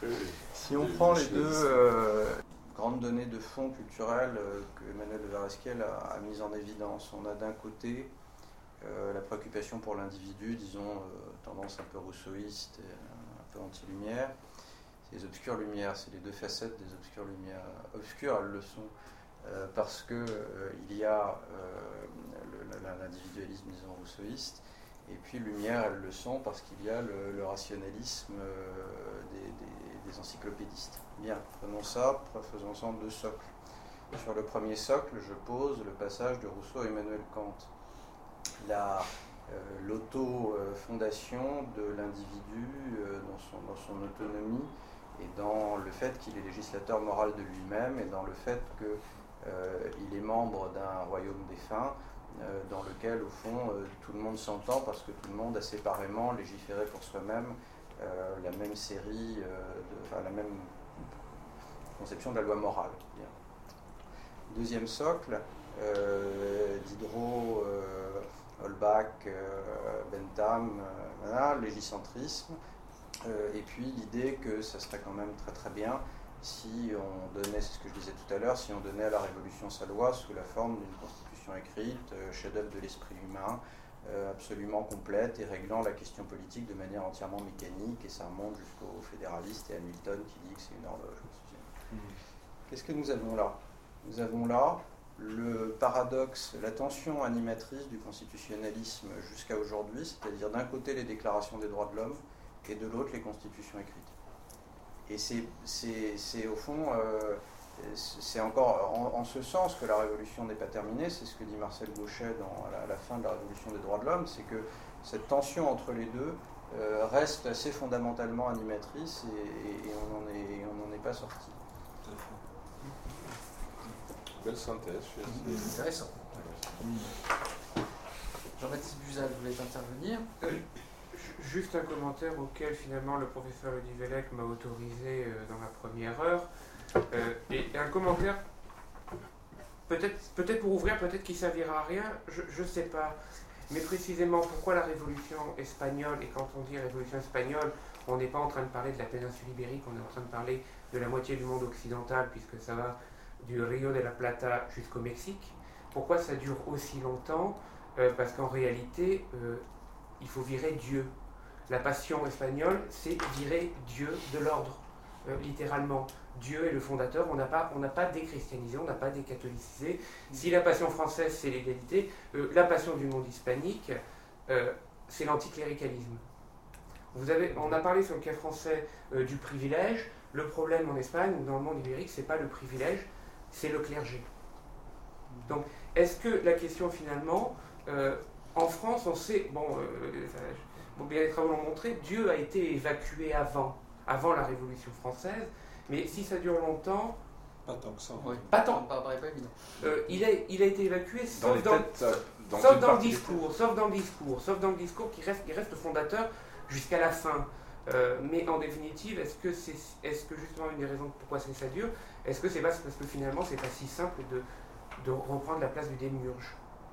si on prend les deux euh, grandes données de fond culturelles euh, que Emmanuel de Varesquiel a, a mises en évidence, on a d'un côté euh, la préoccupation pour l'individu, disons, euh, tendance un peu rousseauiste et un peu anti-lumière. C'est les obscures lumières, c'est les deux facettes des obscures lumières. Obscures, elles le sont euh, parce qu'il euh, y a euh, l'individualisme, disons, rousseauiste, et puis lumière, elles le sont parce qu'il y a le, le rationalisme euh, des, des, des encyclopédistes. Bien, prenons ça, faisons ensemble deux socles. Sur le premier socle, je pose le passage de Rousseau à Emmanuel Kant. La, euh, l'auto-fondation de l'individu euh, dans, son, dans son autonomie et dans le fait qu'il est législateur moral de lui-même et dans le fait qu'il euh, est membre d'un royaume défunt euh, dans lequel, au fond, euh, tout le monde s'entend parce que tout le monde a séparément légiféré pour soi-même euh, la même série, euh, de, enfin, la même conception de la loi morale. Bien. Deuxième socle, euh, Diderot, euh, Holbach, euh, Bentham, euh, voilà, légicentrisme, euh, et puis l'idée que ça serait quand même très très bien si on donnait, c'est ce que je disais tout à l'heure, si on donnait à la Révolution sa loi sous la forme d'une constitution écrite, euh, chef-d'œuvre de l'esprit humain, euh, absolument complète et réglant la question politique de manière entièrement mécanique, et ça remonte jusqu'aux fédéralistes et à Hamilton qui dit que c'est une horloge. Mmh. Qu'est-ce que nous avons là ? Nous avons là le paradoxe, la tension animatrice du constitutionnalisme jusqu'à aujourd'hui, c'est-à-dire d'un côté les déclarations des droits de l'homme et de l'autre les constitutions écrites. Et c'est, c'est, c'est au fond, euh, c'est encore en, en ce sens que la révolution n'est pas terminée, c'est ce que dit Marcel Gauchet dans, à, la, à la fin de la révolution des droits de l'homme, c'est que cette tension entre les deux euh, reste assez fondamentalement animatrice et, et, et on n'en est, on n'en est pas sorti. Belle synthèse. C'est intéressant. Jean-Baptiste Buzal, vous voulez intervenir ? euh, Juste un commentaire auquel finalement le professeur Ludivellec m'a autorisé euh, dans la première heure. Euh, et un commentaire, peut-être, peut-être pour ouvrir, peut-être qui ne servira à rien, je ne sais pas. Mais précisément, pourquoi la révolution espagnole ? Et quand on dit révolution espagnole, on n'est pas en train de parler de la péninsule ibérique, on est en train de parler de la moitié du monde occidental, puisque ça va du Rio de la Plata jusqu'au Mexique. Pourquoi ça dure aussi longtemps ? euh, Parce qu'en réalité, euh, il faut virer Dieu. La passion espagnole, c'est virer Dieu de l'ordre, euh, littéralement. Dieu est le fondateur, on n'a pas, on n'a pas déchristianisé, on n'a pas décatholicisé. Si la passion française, c'est l'égalité, euh, la passion du monde hispanique, euh, c'est l'anticléricalisme. Vous avez, on a parlé sur le cas français euh, du privilège. Le problème en Espagne ou dans le monde ibérique, c'est pas le privilège, c'est le clergé. Donc, est-ce que la question finalement, euh, en France, on sait, bon, euh, ça, bon, bien les travaux l'ont montré, Dieu a été évacué avant, avant la Révolution française, mais si ça dure longtemps, pas tant que ça. Oui. Pas tant. Pas, pas, pas évident. Euh, il, a, il a été évacué Dans sauf les dans, têtes, dans sauf une dans le partie des discours, sauf dans le discours, sauf dans le discours qui reste, qui reste fondateur jusqu'à la fin. Euh, mais en définitive, est-ce que c'est, est-ce que justement une des raisons pourquoi c'est ça dure, est-ce que c'est pas parce que finalement c'est pas si simple de, de reprendre la place du démiurge ?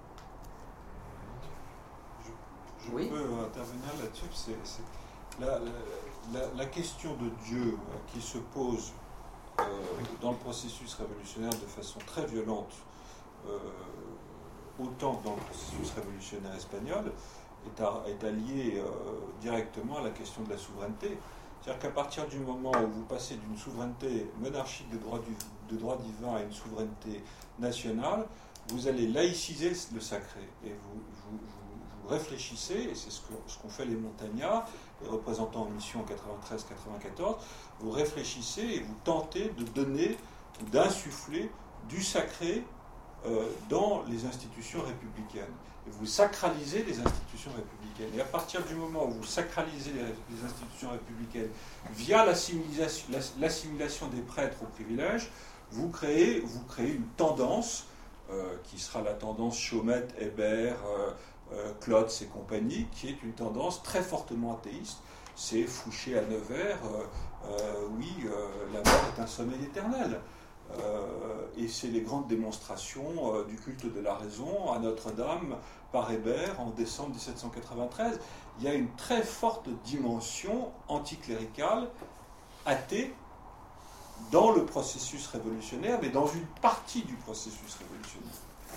Je, je Oui. peux intervenir là-dessus. C'est, c'est la, la, la question de Dieu euh, qui se pose euh, dans le processus révolutionnaire de façon très violente, euh, autant que dans le processus révolutionnaire espagnol, est, à, est allié euh, directement à la question de la souveraineté. C'est-à-dire qu'à partir du moment où vous passez d'une souveraineté monarchique de droit, du, de droit divin à une souveraineté nationale, vous allez laïciser le sacré. Et vous, vous, vous, vous réfléchissez, et c'est ce, que, ce qu'ont fait les montagnards, les représentants en mission en quatre-vingt-treize quatre-vingt-quatorze, vous réfléchissez et vous tentez de donner ou d'insuffler du sacré euh, dans les institutions républicaines. Et vous sacralisez les institutions républicaines. Et à partir du moment où vous sacralisez les, les institutions républicaines via l'assimilation, l'assimilation des prêtres aux privilèges, vous créez, vous créez une tendance euh, qui sera la tendance Chaumette, Hébert, euh, euh, Klotz et compagnie, qui est une tendance très fortement athéiste. C'est Fouché à Nevers, euh, euh, oui, euh, la mort est un sommeil éternel. Euh, et c'est les grandes démonstrations euh, du culte de la raison à Notre-Dame par Hébert en décembre mille sept cent quatre-vingt-treize. Il y a une très forte dimension anticléricale, athée, dans le processus révolutionnaire, mais dans une partie du processus révolutionnaire.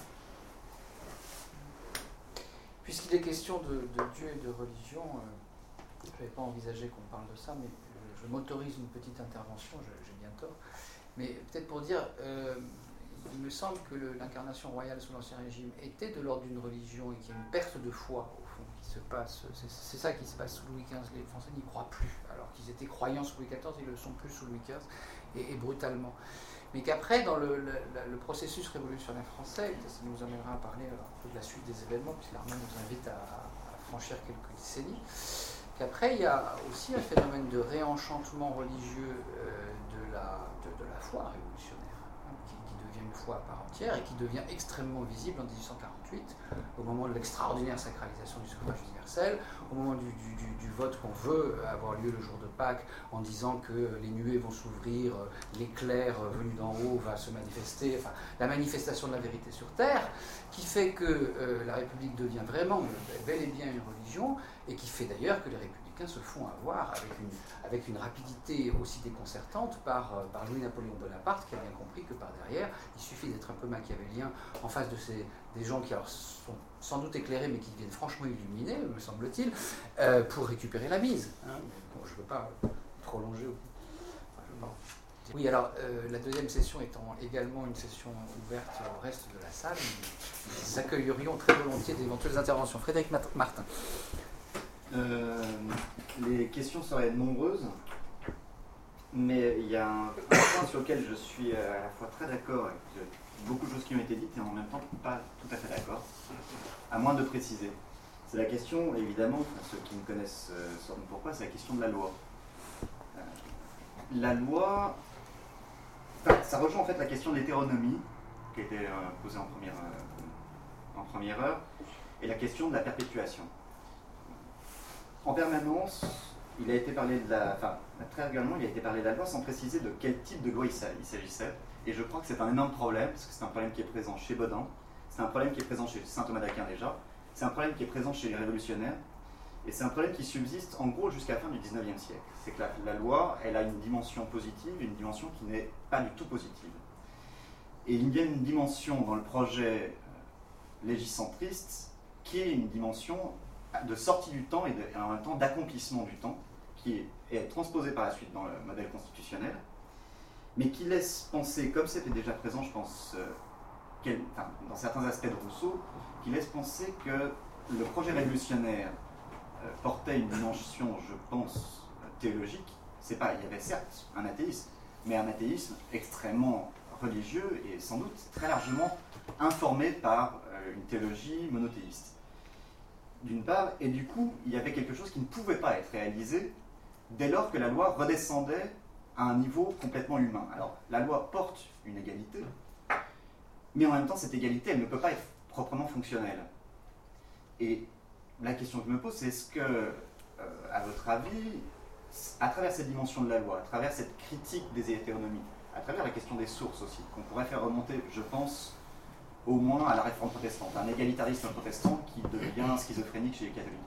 Puisqu'il est question de, de Dieu et de religion, euh, je n'avais pas envisagé qu'on parle de ça, mais je, je m'autorise une petite intervention, je- j'ai bien tort. Mais peut-être pour dire, euh, il me semble que le- l'incarnation royale sous l'Ancien Régime était de l'ordre d'une religion et qu'il y a une perte de foi, au fond, qui se passe. C'est, c'est ça qui se passe sous Louis quinze. Les Français n'y croient plus, alors qu'ils étaient croyants sous Louis quatorze, ils ne le sont plus sous Louis quinze, et, et brutalement. Mais qu'après, dans le, le, le processus révolutionnaire français, ça nous amènera à parler un peu de la suite des événements, puisqu'Armand nous invite à, à franchir quelques décennies, qu'après, il y a aussi un phénomène de réenchantement religieux euh, de, la, de, de la foi révolutionnaire, hein, qui, qui devient une foi à part entière et qui devient extrêmement visible en dix-huit cent quarante-huit, au moment de l'extraordinaire sacralisation du suffrage universel, au moment du, du, du, du vote qu'on veut avoir lieu le jour de Pâques, en disant que les nuées vont s'ouvrir, l'éclair venu d'en haut va se manifester, enfin la manifestation de la vérité sur terre, qui fait que euh, la République devient vraiment bel et bien une religion, et qui fait d'ailleurs que les républicains se font avoir avec une, avec une rapidité aussi déconcertante par, euh, par Louis-Napoléon Bonaparte, qui a bien compris que par derrière, il suffit d'être un peu machiavélien en face de ces, des gens qui alors, sont sans doute éclairés, mais qui deviennent franchement illuminés, me semble-t-il, euh, pour récupérer la mise. Hein. Bon, je ne veux pas prolonger. Enfin, je veux pas. Oui, alors euh, la deuxième session étant également une session ouverte au reste de la salle, nous accueillerions très volontiers d'éventuelles interventions. Frédéric Martin. Euh, les questions seraient nombreuses, mais il y a un, un point sur lequel je suis à la fois très d'accord avec beaucoup de choses qui ont été dites et en même temps pas tout à fait d'accord, à moins de préciser. C'est la question, évidemment, ceux qui me connaissent euh, sauront pourquoi, c'est la question de la loi. Euh, la loi, enfin, ça rejoint en fait la question de l'hétéronomie, qui a été euh, posée en première, euh, en première heure, et la question de la perpétuation. En permanence, il a été parlé de la, enfin, très régulièrement, il a été parlé de la loi sans préciser de quel type de loi il s'agissait. Et je crois que c'est un énorme problème, parce que c'est un problème qui est présent chez Bodin, c'est un problème qui est présent chez saint Thomas d'Aquin déjà, c'est un problème qui est présent chez les révolutionnaires, et c'est un problème qui subsiste en gros jusqu'à la fin du dix-neuvième siècle. C'est que la, la loi, elle a une dimension positive et une dimension qui n'est pas du tout positive. Et il y a une dimension dans le projet légicentriste qui est une dimension de sortie du temps et, de, et en même temps d'accomplissement du temps, qui est, est transposée par la suite dans le modèle constitutionnel, mais qui laisse penser, comme c'était déjà présent, je pense, euh, quel, enfin, dans certains aspects de Rousseau, qui laisse penser que le projet révolutionnaire euh, portait une dimension, je pense, théologique. C'est pas, il y avait certes un athéisme, mais un athéisme extrêmement religieux et sans doute très largement informé par euh, une théologie monothéiste. D'une part, et du coup, il y avait quelque chose qui ne pouvait pas être réalisé dès lors que la loi redescendait à un niveau complètement humain. Alors, la loi porte une égalité, mais en même temps, cette égalité, elle ne peut pas être proprement fonctionnelle. Et la question que je me pose, c'est est-ce que, euh, à votre avis, à travers cette dimension de la loi, à travers cette critique des hétéronomies, à travers la question des sources aussi, qu'on pourrait faire remonter, je pense, au moins à la réforme protestante, un égalitarisme protestant qui devient schizophrénique chez les catholiques.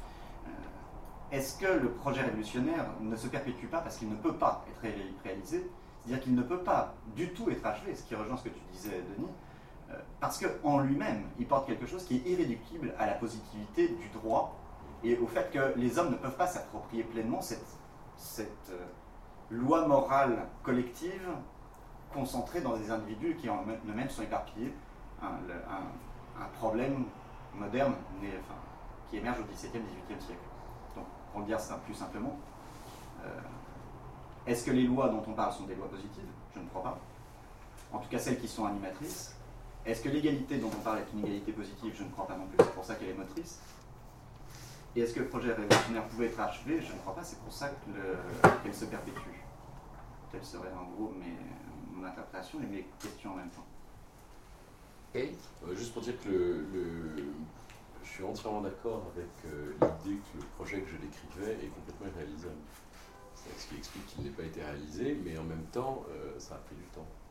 Euh, est-ce que le projet révolutionnaire ne se perpétue pas parce qu'il ne peut pas être ré réalisé, c'est-à-dire qu'il ne peut pas du tout être achevé, ce qui rejoint ce que tu disais, Denis, euh, parce qu'en lui-même, il porte quelque chose qui est irréductible à la positivité du droit et au fait que les hommes ne peuvent pas s'approprier pleinement cette, cette euh, loi morale collective concentrée dans des individus qui en eux-mêmes sont éparpillés. Un, un, un problème moderne né, enfin, qui émerge au dix-septième, dix-huitième siècle. Donc, pour le dire ça plus simplement, euh, est-ce que les lois dont on parle sont des lois positives? Je ne crois pas. En tout cas, celles qui sont animatrices. Est-ce que l'égalité dont on parle est une égalité positive? Je ne crois pas non plus, c'est pour ça qu'elle est motrice. Et est-ce que le projet révolutionnaire pouvait être achevé? Je ne crois pas, c'est pour ça qu'elle qu'elle se perpétue. Telle serait en gros mes, mon interprétation et mes questions en même temps. Okay. Euh, juste pour dire que le, le, je suis entièrement d'accord avec euh, l'idée que le projet que je décrivais est complètement irréalisable. C'est ce qui explique qu'il n'ait pas été réalisé, mais en même temps, euh, ça a pris du temps.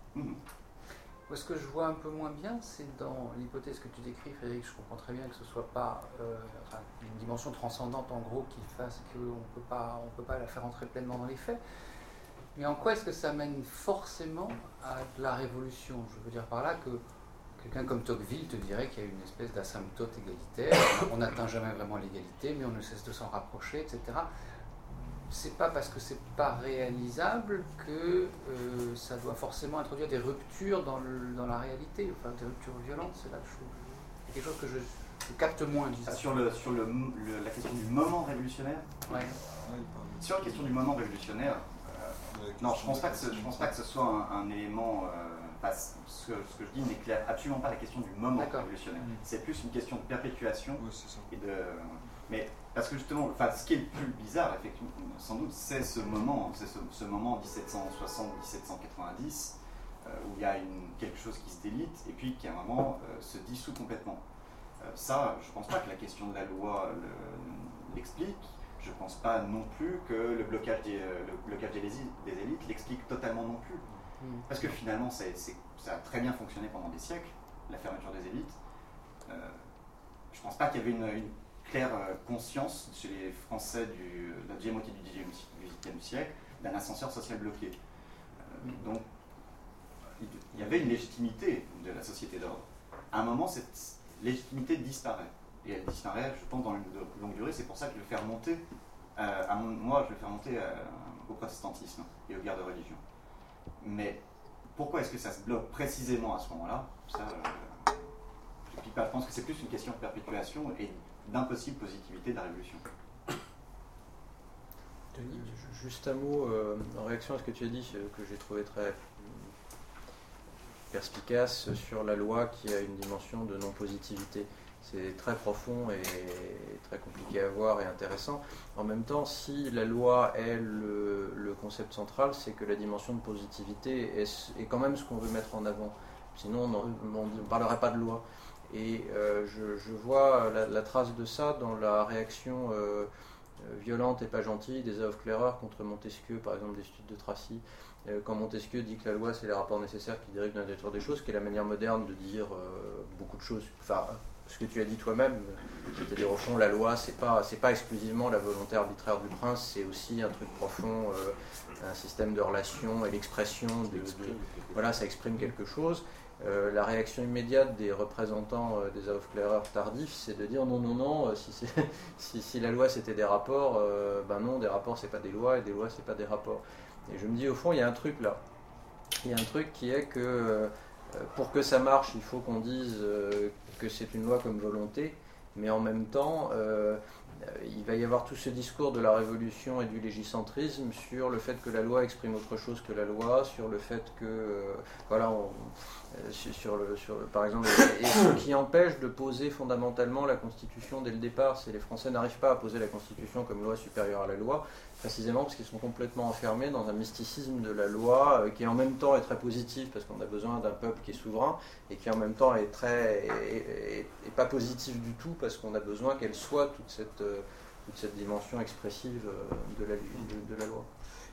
Mmh. Moi, ce que je vois un peu moins bien, c'est dans l'hypothèse que tu décris, Frédéric. Je comprends très bien que ce soit pas euh, enfin, une dimension transcendante, en gros, qui fasse qu'on ne peut pas, on peut pas la faire entrer pleinement dans les faits. Mais en quoi est-ce que ça mène forcément à de la révolution? Je veux dire par là que quelqu'un comme Tocqueville te dirait qu'il y a une espèce d'asymptote égalitaire. On n'atteint jamais vraiment l'égalité, mais on ne cesse de s'en rapprocher, et cetera. C'est pas parce que c'est pas réalisable que euh, ça doit forcément introduire des ruptures dans, le, dans la réalité, enfin des ruptures violentes. C'est là que je trouve c'est quelque chose que je, je capte moins. Ah, sur le, sur le, le, la question du moment révolutionnaire. Ouais. Sur la question du moment révolutionnaire, euh, non, je pense pas que ce, je pense pas que ce soit un, un élément. Euh, enfin, ce, que, ce que je dis n'éclaire absolument pas la question du moment révolutionnaire. Mmh. C'est plus une question de perpétuation oui, c'est ça. et de. Mais parce que justement, enfin, ce qui est le plus bizarre, effectivement, sans doute, c'est ce moment, c'est ce, ce moment dix-sept cent soixante à dix-sept cent quatre-vingt-dix, euh, où il y a une, quelque chose qui se délite et puis qui à un moment euh, se dissout complètement. Euh, ça, je ne pense pas que la question de la loi le, l'explique. Je ne pense pas non plus que le blocage des, le blocage des, des élites l'explique totalement non plus. Parce que finalement, c'est, c'est, ça a très bien fonctionné pendant des siècles, la fermeture des élites. Euh, je ne pense pas qu'il y avait une, une claire conscience chez les Français de la deuxième moitié du dix-huitième siècle d'un ascenseur social bloqué. Euh, donc, il y avait une légitimité de la société d'ordre. À un moment, cette légitimité disparaît. Et elle disparaît, je pense, dans une longue durée. C'est pour ça que je le fais remonter, euh, à mon, moi, je le fais remonter euh, au protestantisme et aux guerres de religion. Mais pourquoi est-ce que ça se bloque précisément à ce moment-là? Ça, euh, je ne pense que c'est plus une question de perpétuation et d'impossible positivité de la révolution. Denis, juste un mot euh, en réaction à ce que tu as dit, que j'ai trouvé très perspicace sur la loi qui a une dimension de non-positivité. C'est très profond et très compliqué à voir et intéressant. En même temps, si la loi est le, le concept central, c'est que la dimension de positivité est, est quand même ce qu'on veut mettre en avant. Sinon, on ne parlerait pas de loi. Et euh, je, je vois la, la trace de ça dans la réaction euh, violente et pas gentille des aufklärers contre Montesquieu, par exemple des études de Tracy. Euh, quand Montesquieu dit que la loi, c'est les rapports nécessaires qui dérivent de la nature des choses, qui est la manière moderne de dire euh, beaucoup de choses. Enfin, ce que tu as dit toi-même, c'est-à-dire au fond la loi c'est pas c'est pas exclusivement la volonté arbitraire du prince, c'est aussi un truc profond, euh, un système de relations et l'expression de, de voilà, ça exprime quelque chose. Euh, la réaction immédiate des représentants euh, des aufklärers tardifs, c'est de dire non non non, euh, si, c'est, si, si la loi c'était des rapports, euh, ben non, des rapports c'est pas des lois et des lois c'est pas des rapports. Et je me dis au fond il y a un truc là, il y a un truc qui est que euh, pour que ça marche, il faut qu'on dise euh, que c'est une loi comme volonté, mais en même temps, euh, il va y avoir tout ce discours de la révolution et du légicentrisme sur le fait que la loi exprime autre chose que la loi, sur le fait que, euh, voilà, on, euh, sur le, sur le, par exemple, et, et ce qui empêche de poser fondamentalement la Constitution dès le départ, c'est les Français n'arrivent pas à poser la Constitution comme loi supérieure à la loi, précisément parce qu'ils sont complètement enfermés dans un mysticisme de la loi euh, qui en même temps est très positif parce qu'on a besoin d'un peuple qui est souverain et qui en même temps est très et, et, et pas positif du tout parce qu'on a besoin qu'elle soit toute cette euh, toute cette dimension expressive euh, de la de, de la loi.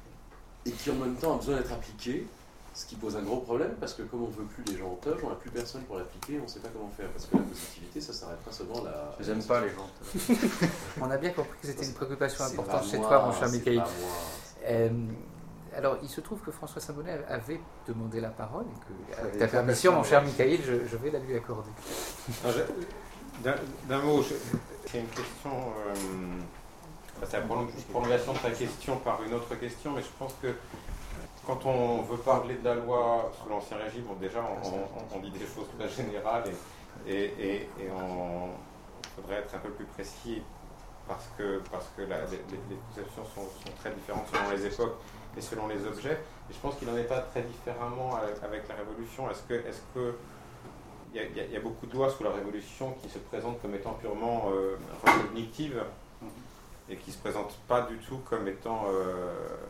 Et qui en même temps a besoin d'être appliquée, ce qui pose un gros problème parce que comme on ne veut plus les gens en toge, on n'a plus personne pour l'appliquer, on ne sait pas comment faire parce que la positivité ça s'arrête pas seulement la. Je n'aime pas les gens. On a bien compris que c'était une préoccupation c'est importante chez moi, toi, mon cher Michael. Euh, alors, il se trouve que François Saint-Bonnet avait demandé la parole et que, avec ta permission, mon cher Michael, je, je vais la lui accorder. Non, je, d'un, d'un mot, je, c'est une question. Euh, c'est la prolongation de ta question par une autre question, mais je pense que quand on veut parler de la loi sous l'Ancien Régime, bon, déjà on, on, on dit des choses très générales et, et, et, et on faudrait être un peu plus précis parce que, parce que la, les, les conceptions sont, sont très différentes selon les époques et selon les objets. Et je pense qu'il n'en est pas très différemment avec, avec la Révolution. Est-ce que, est-ce que il y, y, y a beaucoup de lois sous la Révolution qui se présentent comme étant purement euh, cognitives et qui ne se présentent pas du tout comme étant euh,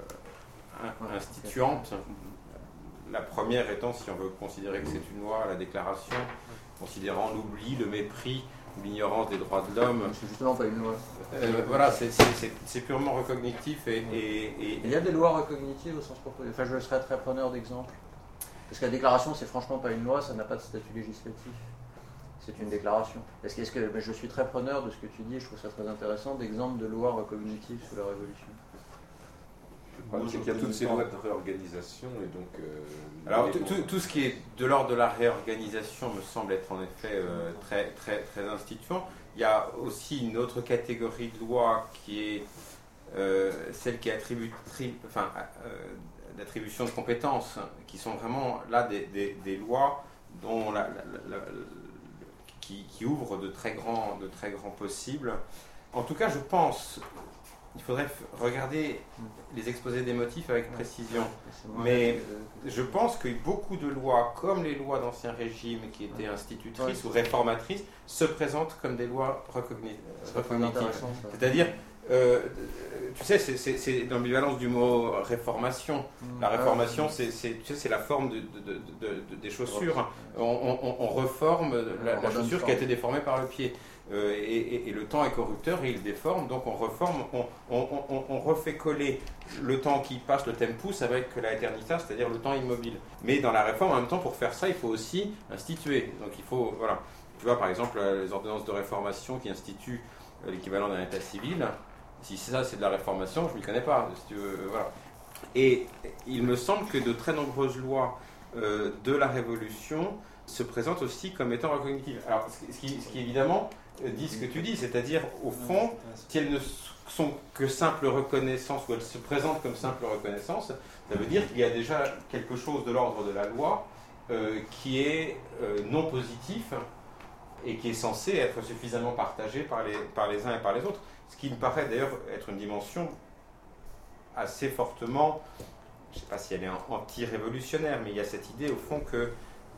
instituante. La première étant, si on veut considérer que c'est une loi, la déclaration, considérant l'oubli, le mépris, l'ignorance des droits de l'homme. C'est justement pas une loi. Euh, voilà, c'est, c'est, c'est, c'est purement recognitif. Et, et, et, Il y a des lois recognitives au sens propre. Enfin, je serais très preneur d'exemples. Parce que la déclaration, c'est franchement pas une loi, ça n'a pas de statut législatif. C'est une déclaration. Est-ce que, est-ce que, mais je suis très preneur de ce que tu dis, je trouve ça très intéressant, d'exemples de lois recognitives sous la Révolution. Le problème, c'est qu'il y a toutes ces lois de réorganisation et donc... Euh, Alors tout, tout, tout ce qui est de l'ordre de la réorganisation me semble être en effet euh, très, très, très instituant. Il y a aussi une autre catégorie de lois qui est euh, celle qui est attribu, tri, enfin, euh, d'attribution de compétences, qui sont vraiment là des, des, des lois dont la, la, la, la, qui, qui ouvrent de très grands, de très grands possibles. En tout cas, je pense... Il faudrait regarder les exposés des motifs avec précision. Mais je pense que beaucoup de lois, comme les lois d'Ancien Régime qui étaient institutrices ou réformatrices, se présentent comme des lois recognitives. C'est-à-dire, euh, tu sais, c'est, c'est, c'est l'ambivalence du mot réformation. La réformation, c'est, c'est, tu sais, c'est la forme de, de, de, de, des chaussures. On, on, on reforme la, la chaussure qui a été déformée par le pied. Euh, et, et, et le temps est corrupteur et il déforme, donc on reforme, on, on, on, on refait coller le temps qui passe, le tempus, avec la aeternitas, c'est-à-dire le temps immobile. Mais dans la réforme, en même temps, pour faire ça, il faut aussi instituer. Donc il faut, voilà. Tu vois, par exemple, les ordonnances de réformation qui instituent l'équivalent d'un état civil, si ça c'est de la réformation, je ne m'y connais pas, si tu veux, voilà. Et il me semble que de très nombreuses lois euh, de la Révolution se présentent aussi comme étant recognitives. Alors, ce qui, ce qui évidemment dit ce que tu dis, c'est-à-dire, au fond, si elles ne sont que simple reconnaissance, ou elles se présentent comme simple reconnaissance, ça veut dire qu'il y a déjà quelque chose de l'ordre de la loi euh, qui est euh, non positif et qui est censé être suffisamment partagé par les, par les uns et par les autres. Ce qui me paraît d'ailleurs être une dimension assez fortement, je ne sais pas si elle est anti-révolutionnaire, mais il y a cette idée au fond que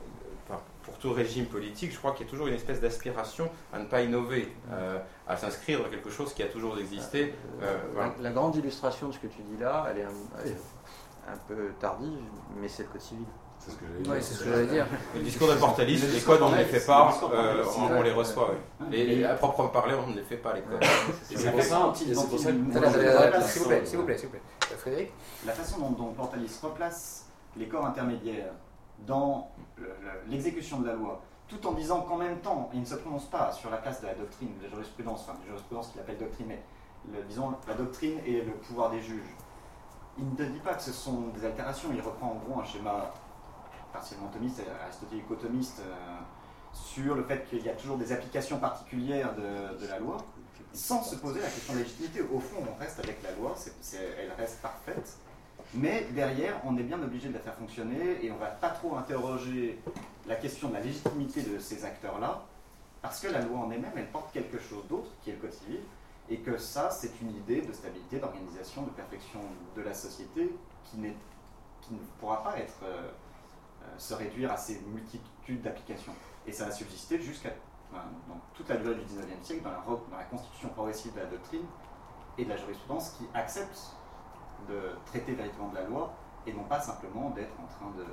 pour tout régime politique, je crois qu'il y a toujours une espèce d'aspiration à ne pas innover, euh, à s'inscrire dans quelque chose qui a toujours existé. Euh, voilà. la, la grande illustration de ce que tu dis là, elle est un, elle est un peu tardive, mais c'est le code civil. C'est ce que j'allais dire. Oui, c'est ce que j'allais dire. Le discours de portalisme, les codes on ne les fait pas, euh, on, on les reçoit. Oui. Les, à proprement parler, on ne les fait pas les codes. Et c'est pour ça, c'est pour ça que... S'il vous plaît, s'il vous plaît, s'il vous plaît. Frédéric ? La façon dont, dont Portalis replace les corps intermédiaires dans l'exécution de la loi, tout en disant qu'en même temps, il ne se prononce pas sur la place de la doctrine, de la jurisprudence, enfin, de la jurisprudence qu'il appelle doctrine, mais le, disons la doctrine et le pouvoir des juges. Il ne te dit pas que ce sont des altérations, il reprend en gros un schéma partiellement thomiste, aristotélico-thomiste, euh, sur le fait qu'il y a toujours des applications particulières de, de la loi, sans se poser la question de légitimité. Au fond, on reste avec la loi, c'est, c'est, elle reste parfaite, mais derrière, on est bien obligé de la faire fonctionner et on ne va pas trop interroger la question de la légitimité de ces acteurs-là, parce que la loi en elle-même, elle porte quelque chose d'autre, qui est le code civil, et que ça, c'est une idée de stabilité, d'organisation, de perfection de la société qui, n'est, qui ne pourra pas être, euh, euh, se réduire à ces multitudes d'applications. Et ça a subsisté jusqu'à enfin, dans toute la durée du dix-neuvième siècle, dans la, dans la constitution progressive de la doctrine et de la jurisprudence qui accepte de traiter véritablement de la loi et non pas simplement d'être en train de,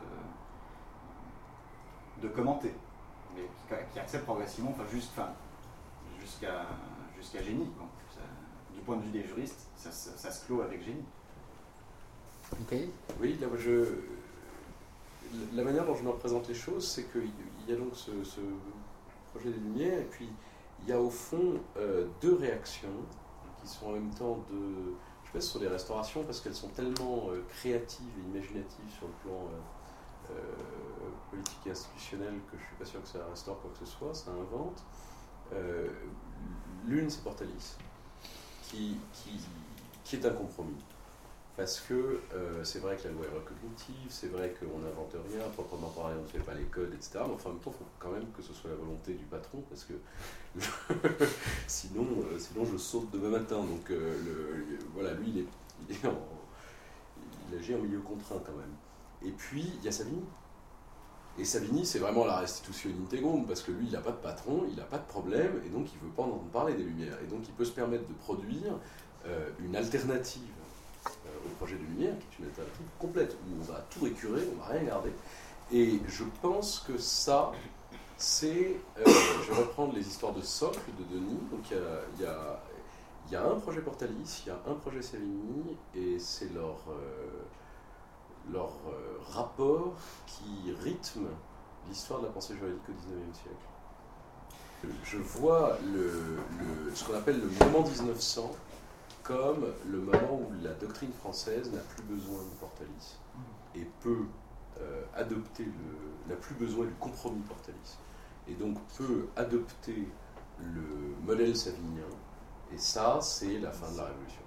de commenter, mais qui, qui accepte progressivement, enfin, juste, enfin, jusqu'à, jusqu'à génie. Quoi. Ça, du point de vue des juristes, ça, ça, ça se clôt avec génie. Okay. Oui, là, je, la manière dont je me représente les choses, c'est qu'il y a donc ce, ce projet des Lumières, et puis il y a au fond euh, deux réactions qui sont en même temps de... Je sais sur les restaurations parce qu'elles sont tellement euh, créatives et imaginatives sur le plan euh, euh, politique et institutionnel que je ne suis pas sûr que ça restaure quoi que ce soit, ça invente. Euh, l'une, c'est Portalis, qui, qui, qui est un compromis. Parce que euh, c'est vrai que la loi est recognitive, c'est vrai qu'on n'invente rien, proprement parlé, on ne fait pas les codes, et cetera. Mais enfin, en même temps, il faut quand même que ce soit la volonté du patron, parce que sinon, euh, sinon je saute demain matin. Donc euh, le, le, voilà, lui, il, est, il, est en, il agit en milieu contraint quand même. Et puis, il y a Savigny. Et Savigny, c'est vraiment la restitution integrum, parce que lui, il n'a pas de patron, il n'a pas de problème, et donc il ne veut pas en entendre parler des Lumières. Et donc il peut se permettre de produire euh, une alternative au projet de Lumière, qui est une alternative complète, où on va tout écurer, on va rien garder. Et je pense que ça, c'est... Euh, je vais reprendre les histoires de socle de Denis. Donc il y a, il y a, il y a un projet Portalis, il y a un projet Savigny, et c'est leur, euh, leur euh, rapport qui rythme l'histoire de la pensée juridique au dix-neuvième siècle. Je vois le, le, ce qu'on appelle le moment mille neuf cents comme le moment où la doctrine française n'a plus besoin du Portalis et peut euh, adopter, le, n'a plus besoin du compromis Portalis, et donc peut adopter le modèle savinien, et ça, c'est la fin de la Révolution.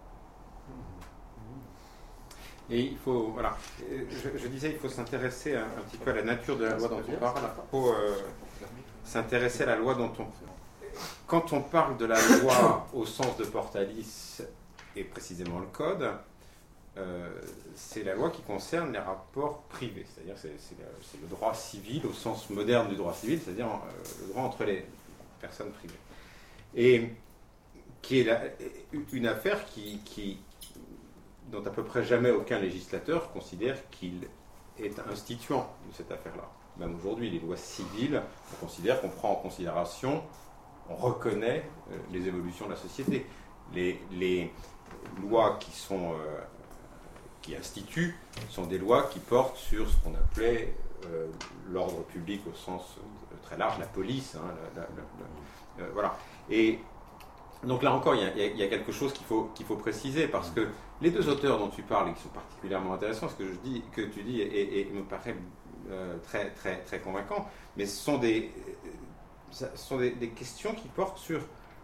Et il faut, voilà, je, je disais, il faut s'intéresser un, un petit peu à la nature de la loi dont on parle. Il faut euh, s'intéresser à la loi dont on... Quand on parle de la loi au sens de Portalis, et précisément le Code, euh, c'est la loi qui concerne les rapports privés. C'est-à-dire c'est, c'est, le, c'est le droit civil au sens moderne du droit civil, c'est-à-dire euh, le droit entre les personnes privées. Et qui est la, une affaire qui... qui dont à peu près jamais aucun législateur considère qu'il est instituant de cette affaire-là. Même aujourd'hui, les lois civiles, on considère qu'on prend en considération, on reconnaît euh, les évolutions de la société. Les, les lois qui sont euh, qui instituent sont des lois qui portent sur ce qu'on appelait euh, l'ordre public au sens euh, très large, la police, hein, la, la, la, la, euh, voilà. Et donc là encore, il y a, il y a quelque chose qu'il faut, qu'il faut préciser, parce que les deux auteurs dont tu parles, et qui sont particulièrement intéressants, ce que, je dis, que tu dis et, et me paraît euh, très, très, très convaincant, mais ce sont, des, ce sont des, des questions qui portent sur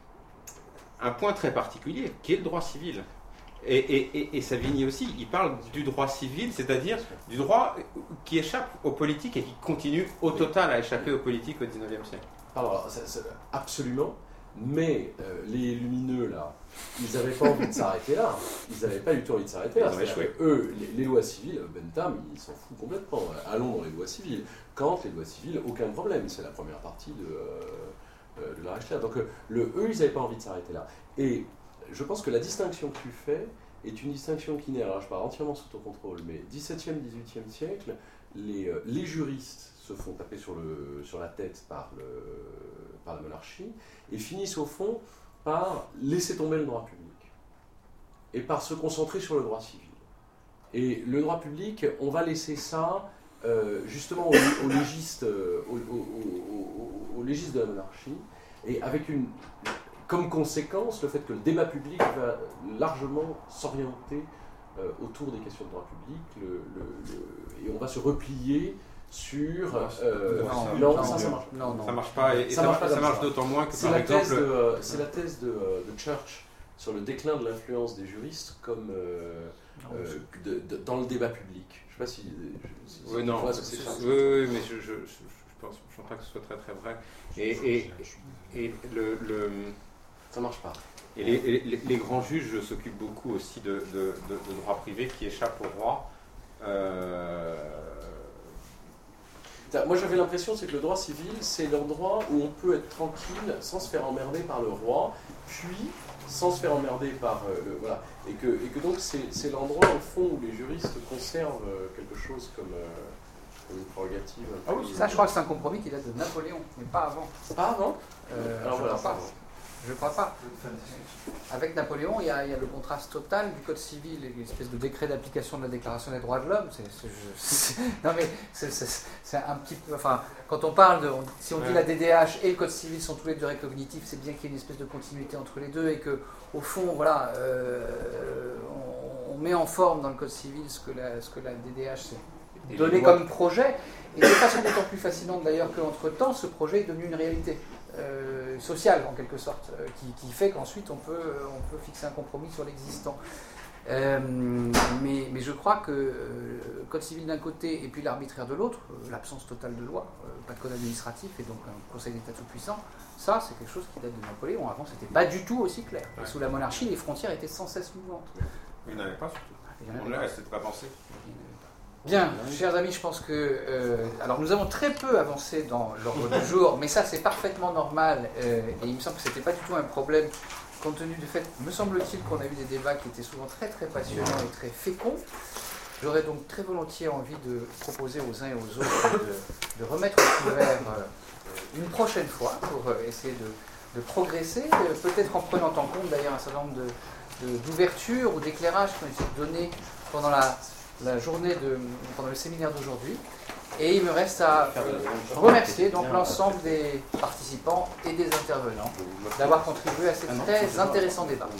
un point très particulier, qui est le droit civil. Et, et, et, et Savigny aussi, il parle du droit civil, c'est-à-dire du droit qui échappe aux politiques et qui continue au total à échapper aux politiques au dix-neuvième siècle. Alors, ça, ça, absolument. Mais euh, les lumineux, là, ils n'avaient pas envie de s'arrêter là. Ils n'avaient pas du tout envie de s'arrêter là. Eux, les, les lois civiles, Bentham, il s'en fout complètement. Allons dans les lois civiles. Kant, les lois civiles, aucun problème. C'est la première partie de, euh, de la Reichswehr. Donc, euh, le, eux, ils n'avaient pas envie de s'arrêter là. Et je pense que la distinction que tu fais est une distinction qui naît, alors je parle entièrement sous ton contrôle, mais dix-septième, dix-huitième siècle, les, euh, les juristes se font taper sur, le, sur la tête par, le, par la monarchie, et finissent au fond par laisser tomber le droit public, et par se concentrer sur le droit civil. Et le droit public, on va laisser ça euh, justement aux, aux, légistes, aux, aux, aux, aux légistes de la monarchie, et avec une, comme conséquence le fait que le débat public va largement s'orienter euh, autour des questions de droit public, le, le, le, et on va se replier sur... Euh, non, non, non, ça, ça non, marche. non, non. Ça marche pas, et, et ça, ça, marche, marche, pas ça marche ça. d'autant moins que, c'est par la exemple... Thèse de, euh, c'est la thèse de, de Church sur le déclin de l'influence des juristes comme euh, euh, de, de, dans le débat public. Je ne sais pas si... si oui, non, vois, c'est, c'est c'est, ça. oui, oui, mais je, je, je, je pense, je pense pas que ce soit très très vrai. Et, et, et le... le ça marche pas. Et les, les, les grands juges s'occupent beaucoup aussi de, de, de, de droit privé qui échappe au roi. Euh... Moi j'avais l'impression c'est que le droit civil, c'est l'endroit où on peut être tranquille sans se faire emmerder par le roi, puis sans se faire emmerder par euh, le... Voilà. Et que, et que donc c'est, c'est l'endroit au fond où les juristes conservent euh, quelque chose comme, euh, comme une prérogative. Ah oui, ça je crois que c'est un compromis qui date de Napoléon, mais pas avant. Pas avant euh, Alors je voilà, crois pas. Je ne crois pas. Avec Napoléon, il y, a, il y a le contraste total du Code civil et une espèce de décret d'application de la Déclaration des droits de l'homme. C'est, c'est, c'est, non mais c'est, c'est, c'est un petit peu... Enfin, quand on parle de... On, si on dit la D D H et le Code civil sont tous les deux récognitifs, c'est bien qu'il y ait une espèce de continuité entre les deux et qu'au fond, voilà, euh, on, on met en forme dans le Code civil ce que la, ce que la D D H s'est donné comme projet. Et de façon d'autant plus fascinante d'ailleurs qu'entre-temps, ce projet est devenu une réalité. Euh, social en quelque sorte, euh, qui, qui fait qu'ensuite on peut, on peut fixer un compromis sur l'existant. Euh, mais, mais je crois que euh, le Code civil d'un côté et puis l'arbitraire de l'autre, euh, l'absence totale de loi, euh, pas de code administratif et donc un Conseil d'État tout puissant, ça c'est quelque chose qui date de Napoléon. Avant c'était pas du tout aussi clair. Et sous la monarchie, les frontières étaient sans cesse mouvantes. Il n'y en avait pas surtout. On ne restait pas pensé. Bien, chers amis, je pense que... Euh, alors, nous avons très peu avancé dans l'ordre du jour, mais ça, c'est parfaitement normal. Euh, et il me semble que ce n'était pas du tout un problème, compte tenu du fait, me semble-t-il, qu'on a eu des débats qui étaient souvent très, très passionnants et très féconds. J'aurais donc très volontiers envie de proposer aux uns et aux autres de, de remettre au couvert euh, une prochaine fois pour euh, essayer de, de progresser, euh, peut-être en prenant en compte, d'ailleurs, un certain nombre de, de, d'ouvertures ou d'éclairages qui ont été donnés pendant la... la journée de, pendant le séminaire d'aujourd'hui. Et il me reste à remercier donc l'ensemble des participants et des intervenants d'avoir contribué à ce très intéressant débat.